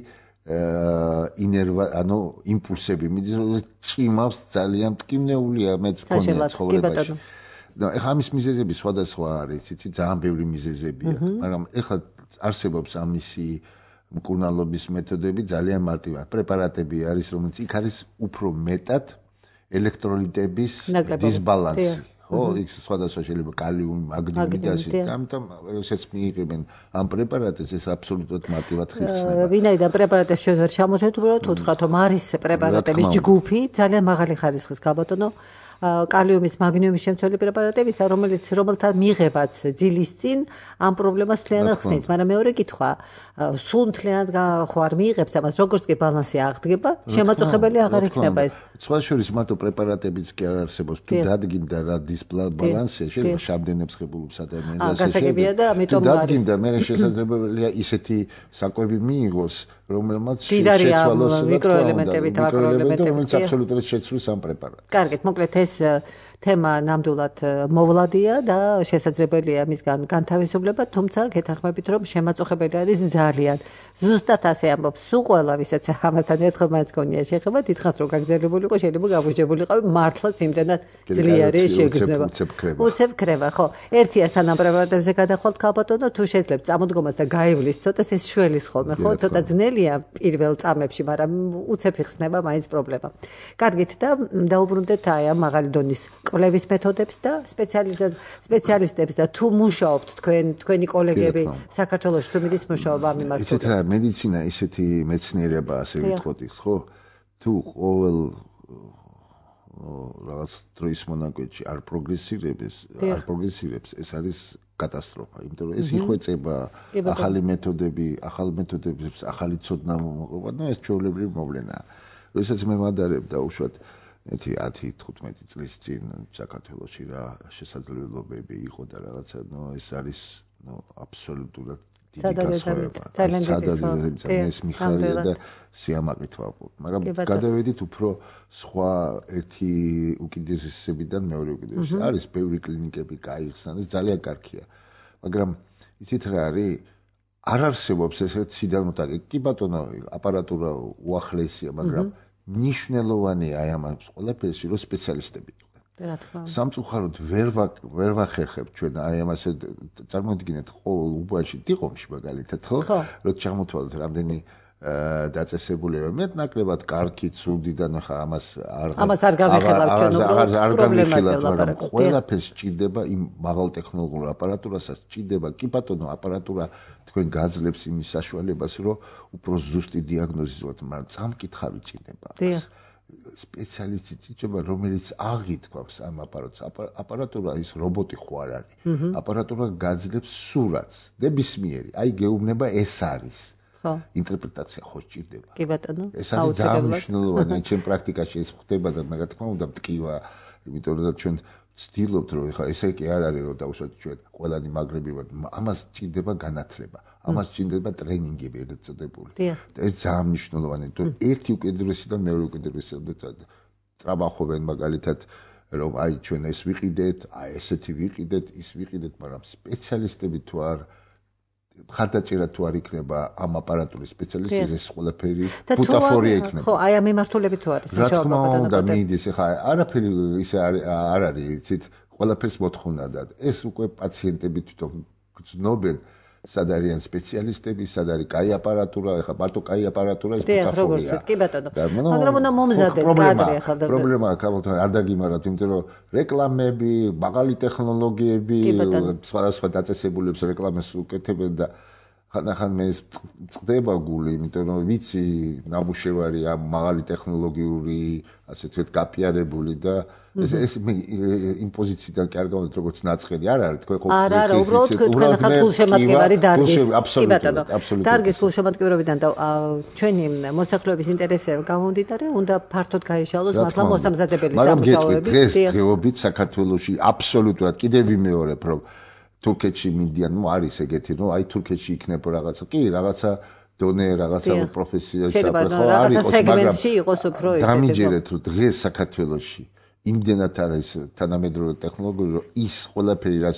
ინერვა, ანუ იმპულსები მიდის, ჭიმავს ძალიან მტკივნეულია მე თქონია ცხოვრებაში. და ეხლა ამის მიზეზები სხვადასხვა არის, იცი, ძალიან ბევრი მიზეზები აქვს, მაგრამ ეხლა არსებობს ამისი მკურნალობის მეთოდები ძალიან მარტივად. პრეპარატები არის, რომელიც იქ არის უფრო მეტად ელექტროლიტების დისბალანსი. ხო, იქ სხვადასხვა შეიძლება კალიუმი, მაგნიუმი და ასე. ამიტომ როდესაც მიიღებენ ამ პრეპარატებს, ეს აბსოლუტურად მარტივად ხერხდება. ვინაიდან პრეპარატებს ჩვენ ვერ ჩამოთვლით, უბრალოდ უთხრათ, რომ არის პრეპარატების ჯგუფი, ძალიან მაღალი ხარისხის ქალბატონო, კალიუმის, მაგნიუმის შემცველი პრეპარატებისა, რომელიც რომელთა მიღებაც ძილის წინ ამ პრობლემას მთლიანად ხსნის, მაგრამ მეორე კითხვა, სულ მთლიანად ხო არ მიიღებს ამას, როგორც კი ბალანსი აღდგება, შემაწუხებელი აღარ იქნება ეს. სხვა შორის მარტო პრეპარატებიც კი არ არსებობს, თუ დადგინდა რა დისბალანსია, შეიძლება შამდენებს ხებულობს ადამიანი და ასე შემდეგ. თუ დადგინდა, მე შესაძლებელია ისეთი საკვები მიიღოს, რომელმაც შეცვალოს მიკროელემენტები და მაკროელემენტები, რომელიც აბსოლუტურად შეცვლის ამ პრეპარატს. კარგით, მოკლედ ეს თემა ნამდვილად მოვლადია და შესაძლებელია მისგან განთავისუფლება, თუმცა გეთანხმებით, რომ შემაწუხებელი არის ძალიან. ზუსტად ასე ამბობს, სულ ყველა ვისაც ამასთან ერთხელ მაინც გქონია შეხება, დიდხანს რო გაგზელებულიყო, შეიძლება გაბუჯებულიყო, მართლაც იმდენად ძლიერი შეგრძნება. უცებ ქრება, ხო. ერთია სანამ პრეპარატებზე გადახვალთ ქალბატონო, თუ შეძლებთ წამოდგომას და გაივლის ცოტას ეს შველის ხოლმე, ხო? ცოტა ძნელია პირველ წამებში, მაგრამ უცებ იხსნება მაინც პრობლემა. კარგით და დაუბრუნდეთ აი ამ მაღალი დონის კვლევის მეთოდებს და სპეციალისტებს და თუ მუშაობთ თქვენ თქვენი კოლეგები საქართველოში თუ მიდის მუშაობა ამ მიმართულებით. ისეთ რა მედიცინა ისეთი მეცნიერება ასე ვიტყოდით, ხო? თუ ყოველ რაღაც დროის მონაკვეთში არ პროგრესირებს, არ პროგრესირებს, ეს არის კატასტროფა, იმიტომ რომ ეს იხვეწება ახალი მეთოდები, ახალ მეთოდებს, ახალი ცოდნა მოყვა და ეს ჩვეულებრივი მოვლენაა. როდესაც მე ვადარებ და უშუალოდ ეთი ათი თხუთმეტი წლის წინ საქართველოში რა შესაძლებლობები იყო და რაღაცა, ნუ ეს არის ნუ აბსოლუტურად ძალიან მიხარია და სიამაყით ვაყობ, მაგრამ გადავედით უფრო სხვა ერთი უკიდურესებიდან მეორე უკიდურესი. არის ბევრი კლინიკები გაიხსნა და ძალიან კარგია. მაგრამ იცით რა არის? არ არსებობს ესეთ სიდანოტარი. კი ბატონო, აპარატურა უახლესია, მაგრამ მნიშვნელოვანია აი ამ ყველაფერში რომ სპეციალისტები რა თქმა უნდა. სამწუხაროდ ვერ ვერ ვახერხებ ჩვენ აი ამას წარმოიდგინეთ ყოველ უბანში დიღომში მაგალითად ხო რომ ჩამოთვალოთ რამდენი დაწესებულება მეტნაკლებად კარგი ცუდი და ნახა ამას არ ამას არ გავიხელავ ჩვენ უბრალოდ პრობლემაზე ლაპარაკობ. ყველაფერს სჭირდება იმ მაღალ ტექნოლოგიურ აპარატურასაც სჭირდება კი ბატონო აპარატურა თქვენ გაძლევს იმის საშუალებას რომ უფრო ზუსტი დიაგნოზი ვიღოთ, მაგრამ წამკითხავი სჭირდება. სპეციალისტი სჭირდება რომელიც აღით გვაქვს ამ აპარატს. აპარატურა ის რობოტი ხო არ არის. აპარატურა გაძლევს სურათს, ნებისმიერი. აი გეუბნება ეს არის. ინტერპრეტაცია ხო სჭირდება. კი ბატონო. ეს არის ძალიან მნიშვნელოვანი. ჩემ პრაქტიკაში ეს ხდება და მე რა თქმა უნდა მტკივა, იმიტომ რომ ჩვენ ვცდილობთ რომ ეხლა ესე კი არ არის რომ დავუშვათ ჩვენ ყველანი მაგრები ვართ. ამას სჭირდება განათლება. ამას სჭირდება ტრენინგები ეგრეთ წოდებული. ეს ძალიან მნიშვნელოვანია. თუ ერთი უკიდურესიდან მეორე უკიდურესამდე ტრაბახობენ მაგალითად რომ აი ჩვენ ეს ვიყიდეთ, აი ესეთი ვიყიდეთ, ის ვიყიდეთ, მაგრამ სპეციალისტები თუ არ ხარდაჭერა თუ არ იქნება ამ აპარატურის სპეციალისტი ეს ყველაფერი ბუტაფორია იქნება. ხო, აი ამ მიმართულებით თუ არის რა თქმა უნდა მიდის ახლა არაფერი ისე არ არის, იცით, ყველაფერს მოთხოვნა და ეს უკვე პაციენტები თვითონ გრძნობენ სად არიან სპეციალისტები, სად არის კაი აპარატურა, ახლა მარტო კაი აპარატურა ეს ბუტაფორია. კი ბატონო. მაგრამ უნდა მომზადეს კადრი ახლა და პრობლემაა ქალთან არ დაგიმარათ, იმიტომ რომ რეკლამები, მაღალი ტექნოლოგიები, სხვადასხვა დაწესებულებს რეკლამას უკეთებენ და ხან-ხან მე წდება გული, იმიტომ რომ ვიცი ნამუშევარი ამ მაღალი ტექნოლოგიური, ასე ვთქვათ, გაპიარებული და ეს ეს იმ პოზიციიდან კი არ გავდეთ როგორც ნაწყედი არ არის თქვენ ხო არა არა უბრალოდ თქვენ ახლა გულშემატკივარი დარგის კი ბატონო დარგის გულშემატკივრობიდან და ჩვენი მოსახლეობის ინტერესებიდან გამომდინარე უნდა ფართოდ გაიშალოს მართლა მოსამზადებელი სამუშაოები დღეს დღეობით საქართველოში აბსოლუტურად კიდევ ვიმეორებ რომ თურქეთში მიდიან ნუ არის ეგეთი რომ აი თურქეთში იქნება რაღაცა კი რაღაცა დონე რაღაცა პროფესია საფრთხე არის სეგმენტში იყოს უფრო ისეთი დამიჯერეთ რომ დღეს საქართველოში იმდენად არის თანამედროვე ტექნოლოგია რომ ის ყველაფერი რაც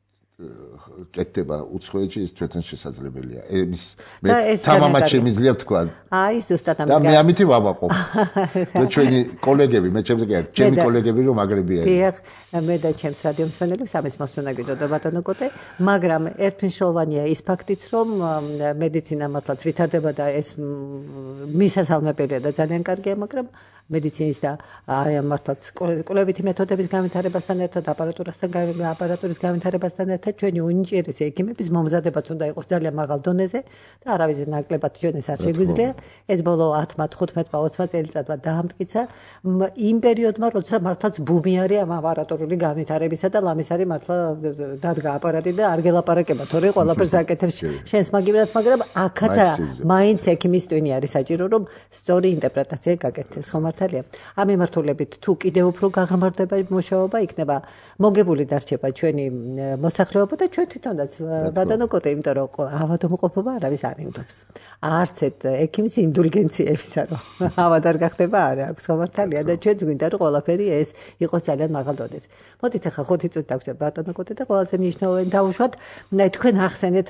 კეთდება უცხოეთში ის ჩვენთან შესაძლებელია. ეს მე თამამად შემიძლია ვთქვა. აი ზუსტად ამის და მე ამითი ვამაყობ. რომ ჩვენი კოლეგები, მე ჩემს გერ, ჩემი კოლეგები რომ მაგრები არიან. დიახ, მე და ჩემს რადიო მსმენელებს ამის მოსვენა გიდოდა ბატონო კოტე, მაგრამ ერთმნიშვნელოვანია ის ფაქტიც რომ მედიცინა მართლაც ვითარდება და ეს მისასალმებელია და ძალიან კარგია, მაგრამ მედიცინის და აი ამ მართლაც კვლევითი მეთოდების განვითარებასთან ერთად აპარატურასთან აპარატურის განვითარებასთან ერთად ჩვენი უნიჭიერესი ექიმების მომზადებაც უნდა იყოს ძალიან მაღალ დონეზე და არავის ნაკლებად ჩვენ ეს არ შეგვიძლია. ეს ბოლო ათმა თხუთმეტმა ოცმა წელიწადმა დაამტკიცა იმ პერიოდმა, როცა მართლაც ბუმი არის ამ აპარატურული განვითარებისა და ლამის არის მართლა დადგა აპარატი და არ გელაპარაკება თორე ყველაფერს აკეთებს შენს მაგივრად, მაგრამ აქაც მაინც ექიმის ტვინი არის საჭირო რომ სწორი ინტერპრეტაცია გაკეთდეს ხომ მართალია. ამ მიმართულებით თუ კიდევ უფრო გაღრმავდება მუშაობა იქნება მოგებული დარჩება ჩვენი მოსახლეობა და ჩვენ თვითონაც ბატონო კოტე, იმიტომ რომ ავადმყოფობა არავის არ ინდობს. არც ერთ ექიმის ინდულგენციებისა რომ ავად არ გახდება არ აქვს ხომ მართალია და ჩვენც გვინდა რომ ყველაფერი ეს იყოს ძალიან მაღალ დონეზე. მოდით ახლა ხუთი წუთი დაგვჭირდა ბატონო კოტე და ყველაზე მნიშვნელოვანი დავუშვათ თქვენ ახსენეთ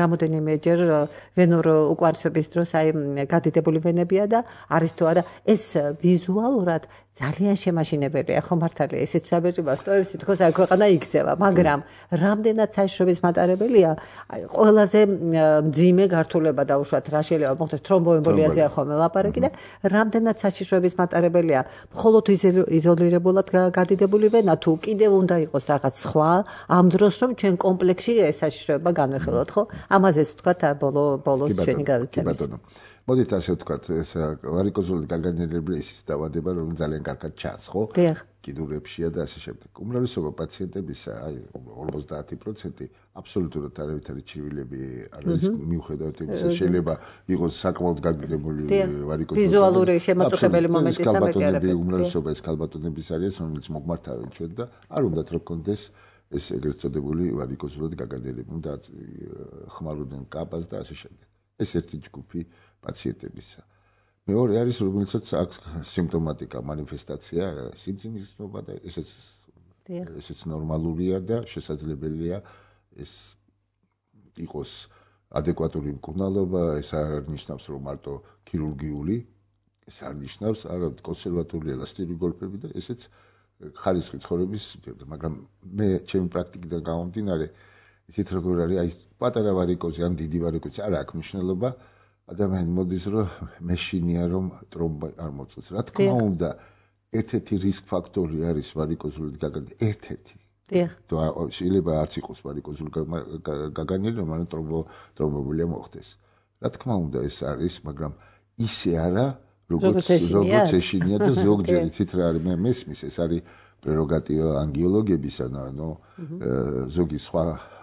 რამოდენიმეჯერ ვენურ უკუარსვების დროს აი გადიდებული ვენებია და არის თუ არა ეს ვიზუალურად ძალიან შემაშინებელია, ხო მართალია, ესეც საბჭოა სტოევსი თქოს აი ქვეყანა იქცევა, მაგრამ რამდენად საშიშროების მატარებელია, ყველაზე მძიმე გართულება დაუშვათ რა შეიძლება მოხდეს თრომბოემბოლიაზეა ხოლმე ლაპარაკი და რამდენად საშიშროების მატარებელია, მხოლოდ იზოლირებულად გადიდებული ვენა თუ კიდევ უნდა იყოს რაღაც სხვა, ამ დროს რომ ჩვენ კომპლექსში ეს საშიშროება განვიხილოთ, ხო? ამაზეც ვთქვათ ბოლო ბოლოს ჩვენი გადაცემის. მოდით ასე ვთქვათ, ეს ვარიკოზული გაგანერებული ის დაავადება, რომ ძალიან კარგად ჩანს, ხო? კიდურებშია და ასე შემდეგ. უმრავლესობა პაციენტებისა, აი ორმოცდაათი პროცენტი აბსოლუტურად არავითარი ჩივილები არ არის, მიუხედავად იმისა, შეიძლება იყოს საკმაოდ გაგიდებული ვარიკოზული. ვიზუალური შემაწუხებელი მომენტი სამეთერაპევტი. უმრავლესობა ეს ქალბატონების არის, რომელიც მოგმართავენ ჩვენ და არ უნდათ რომ კონდეს ეს ეგრეთ წოდებული ვარიკოზულად გაგანერებული და ხმარობდნენ კაპას და ასე შემდეგ. ეს ერთი ჯგუფი პაციენტებისა. მეორე არის რომელსაც აქვს სიმპტომატიკა, მანიფესტაცია, სიმძიმის ცნობა და ესეც ესეც ნორმალურია და შესაძლებელია ეს იყოს ადეკვატური მკურნალობა, ეს არ ნიშნავს რომ მარტო ქირურგიული, ეს არ ნიშნავს არამედ კონსერვატული ელასტიური გოლფები და ესეც ხარისხი ცხოვრების, მაგრამ მე ჩემი პრაქტიკიდან გამომდინარე ისეთ როგორ არის აი პატარა ვარიკოზი ან დიდი ვარიკოზი არ აქვს მნიშვნელობა ადამიანი მოდის რომ მეშინია რომ ტრომბა არ მოწოს რა თქმა უნდა ერთ-ერთი რისკ ფაქტორი არის ვარიკოზული გაგანერება ერთ-ერთი თუ შეიძლება არც იყოს ვარიკოზული გაგანერება მაგრამ ტრომბო ტრომბობილია მოხდეს რა თქმა უნდა ეს არის მაგრამ ისე არა როგორც როგორც ეშინია და ზოგჯერ იცით რა არის მე მესმის ეს არის პრეროგატივა ანგიოლოგებისა ნო ზოგი სხვა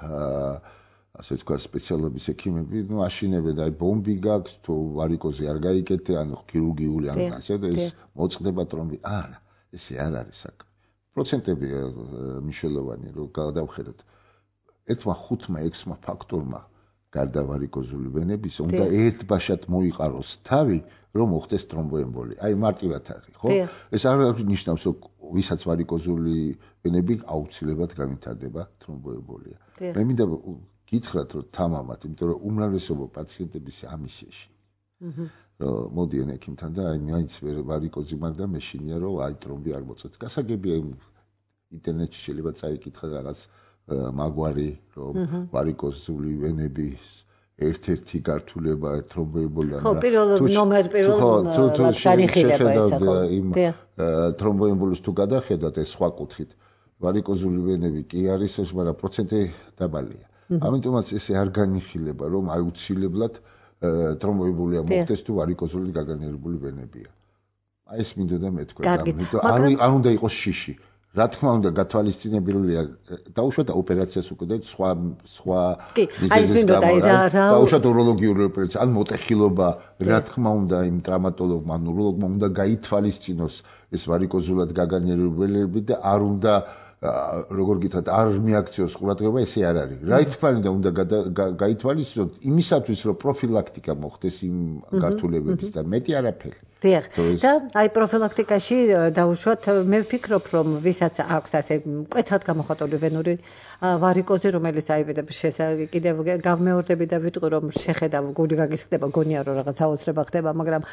ასე თქვა სპეციალობის ექიმები ნუ აშინებენ აი ბომბი გაქვს თუ ვარიკოზი არ გაიკეთე ანუ ქირურგიული ან ასე და ეს მოწყდება ტრომბი არა ესე არ არის საქმე პროცენტები მნიშვნელოვანი რომ გადავხედოთ ერთმა ხუთმა ექვსმა ფაქტორმა გარდა ვარიკოზული ვენების უნდა ერთბაშად მოიყაროს თავი რომ მოხდეს ტრომბოემბოლია აი მარტივად არის ხო ეს არ ნიშნავს რომ ვისაც ვარიკოზული ვენები აუცილებლად განვითარდება ტრომბოემბოლია მე მინდა გითხრათ რომ თამამად იმიტომ რომ უმრავლესობა პაციენტების ამისეში რომ მოდიან ექიმთან და აი მაინც ვარიკოზი მაგ და მეშინია რომ აი ტრომბი არ მოწოდეს გასაგებია ინტერნეტში შეიძლება წაიკითხა რაღაც მაგვარი რომ ვარიკოზული ვენების ერთ-ერთი გართულება ტრომბოემბოლია ხო პირველ ნომერ პირველ განიხილება ეს ხო ტრომბოემბოლს თუ გადახედათ ეს სხვა კუთხით ვარიკოზული ვენები კი არის ეს მაგრამ პროცენტი დაბალია ამიტომაც ესე არ განიხილება რომ აუცილებლად ტრომბოემბოლია მოხდეს თუ ვარიკოზული გაგანერებული ვენებია აი ეს მინდოდა მეთქვა ამიტომ არ უნდა იყოს შიში რა თქმა უნდა გათვალისწინებელია დაუშვათ ოპერაციას უკვე სხვა სხვა მიზეზის გამო დაუშვათ უროლოგიური ოპერაცია ან მოტეხილობა რა თქმა უნდა იმ ტრამატოლოგმა ან უროლოგმა უნდა გაითვალისწინოს ეს ვარიკოზულად გაგანერებელები და არ უნდა როგორ გითხრათ არ მიაქციოს ყურადღება ესე არ არის რა თქმა უნდა უნდა გაითვალისწინოთ იმისათვის რომ პროფილაქტიკა მოხდეს იმ გართულებების და მეტი არაფერი დიახ და აი პროფილაქტიკაში დაუშვათ მე ვფიქრობ რომ ვისაც აქვს ასე მკვეთრად გამოხატული ვენური ვარიკოზი რომელიც აიბედა კიდევ გამეორდები და ვიტყვი რომ შეხედავ გული გაგისხდება გონია რომ რაღაც აუცილება ხდება მაგრამ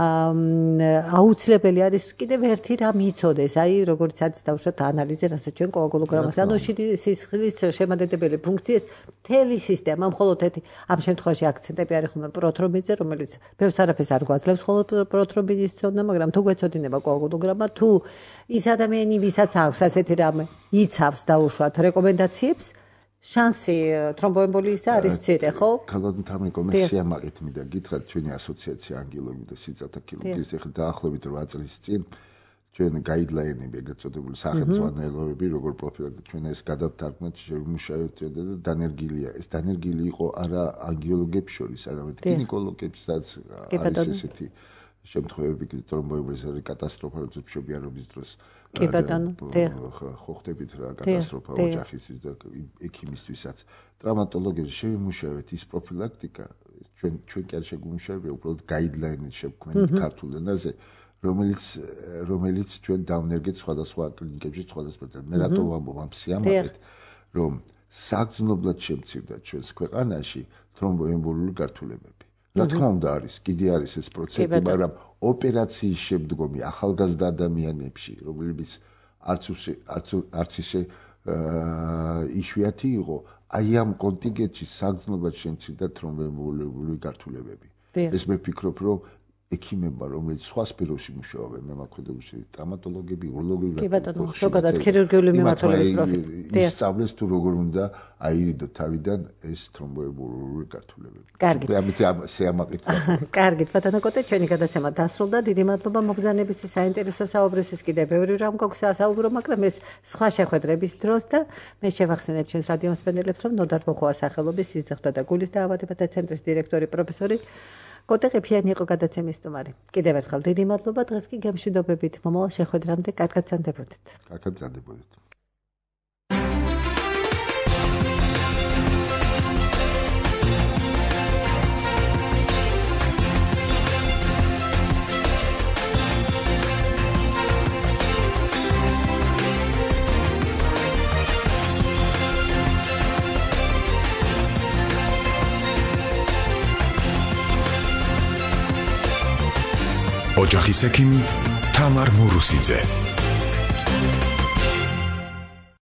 აუცილებელი არის კიდევ ერთი რამ იცოდეს აი როგორც არის დაუშვათ ანალიზი რასაც ჩვენ კოაგულოგრამას ანუ სისხლის შემადედებელი ფუნქციის მთელი სისტემა მხოლოდ ერთი ამ შემთხვევაში აქცენტები არის ხოლმე პროთრომბინზე რომელიც ბევრს არაფერს არ გვაძლევს მხოლოდ პროთრომბინის ცოდნა მაგრამ თუ გვეცოდინება კოაგულოგრამა თუ ის ადამიანი ვისაც აქვს ასეთი რამე იცავს დაუშვათ რეკომენდაციებს შანსი ტრომბოემბოლიისა არის მცირე ხო? ქალბატონ თამიკო მე სიამაყით მინდა გითხრათ ჩვენი ასოციაცია ანგიოლოგია და სიცოცხლეთა ქირურგიის ეხლა დაახლოებით რვა წლის წინ ჩვენ გაიდლაინები ეგრეთ წოდებული სახელმძღვანელოები როგორ პროფილაქტიკა ჩვენ ეს გადავთარგმნეთ შევიმუშავეთ და დანერგილია ეს დანერგილი იყო არა ანგიოლოგებს შორის არამედ გინეკოლოგებსაც არის ესეთი შემთხვევები ტრომბოემბოლის კატასტროფა როცა მშობიარობის დროს კი ბატონო ხო ხდებით რა კატასტროფა ოჯახის და ექიმისთვისაც ტრამატოლოგებს შევიმუშავეთ ის პროფილაქტიკა ჩვენ ჩვენ კი არ შეგვიმუშავებია უბრალოდ გაიდლაინით შევქმნით ქართულ ენაზე რომელიც რომელიც ჩვენ დავნერგეთ სხვადასხვა კლინიკებში სხვადასხვა მე რატო ვამბობ ამ სიამაყით რომ საგრძნობლად შემცირდა ჩვენს ქვეყანაში თრომბოემბოლური გართულებები რა თქმა უნდა არის, კიდე არის ეს პროცენტი, მაგრამ ოპერაციის შემდგომი ახალგაზრდა ადამიანებში, რომლებიც არც არც არც ისე იშვიათი იყო, აი ამ კონტინგენტში საგრძნობად შემცირდათ თრომბოემბოლიური გართულებები. ეს მე ვფიქრობ, რომ ექიმებმა, რომელიც სხვა სფეროში მუშაობენ, მემკვიდრეობაში, ტრამატოლოგები, უროლოგები, კი ბატონო, ზოგადად ქირურგიული მიმართულების პროფილი. ისწავლეს თუ როგორ უნდა აირიდო თავიდან ეს თრომბოემბოლიური გართულებები. კარგი. ამით შეამაყით. კარგით, ბატონო კოტე, ჩვენი გადაცემა დასრულდა. დიდი მადლობა მოგზაურობისთვის, საინტერესო საუბრისთვის. კიდევ ბევრი რამ გვაქვს საუბრო, მაგრამ ეს სხვა შეხვედრების დროს და მე შევახსენებ ჩვენს რადიო მსმენელებს, რომ ნოდარ ბოხოას სახელობის სისხლთა და გულის დაავადებათა ცენტრის დირექტორი პროფესორი კოტე ყიფიანი იყო გადაცემის სტუმარი. კიდევ ერთხელ დიდი მადლობა. დღეს კი გემშვიდობებით. მომავალ შეხვედრამდე კარგად ზანდებოდეთ. კარგად ზანდებოდეთ. ოჯახის ექიმი თამარ მურუსიძე.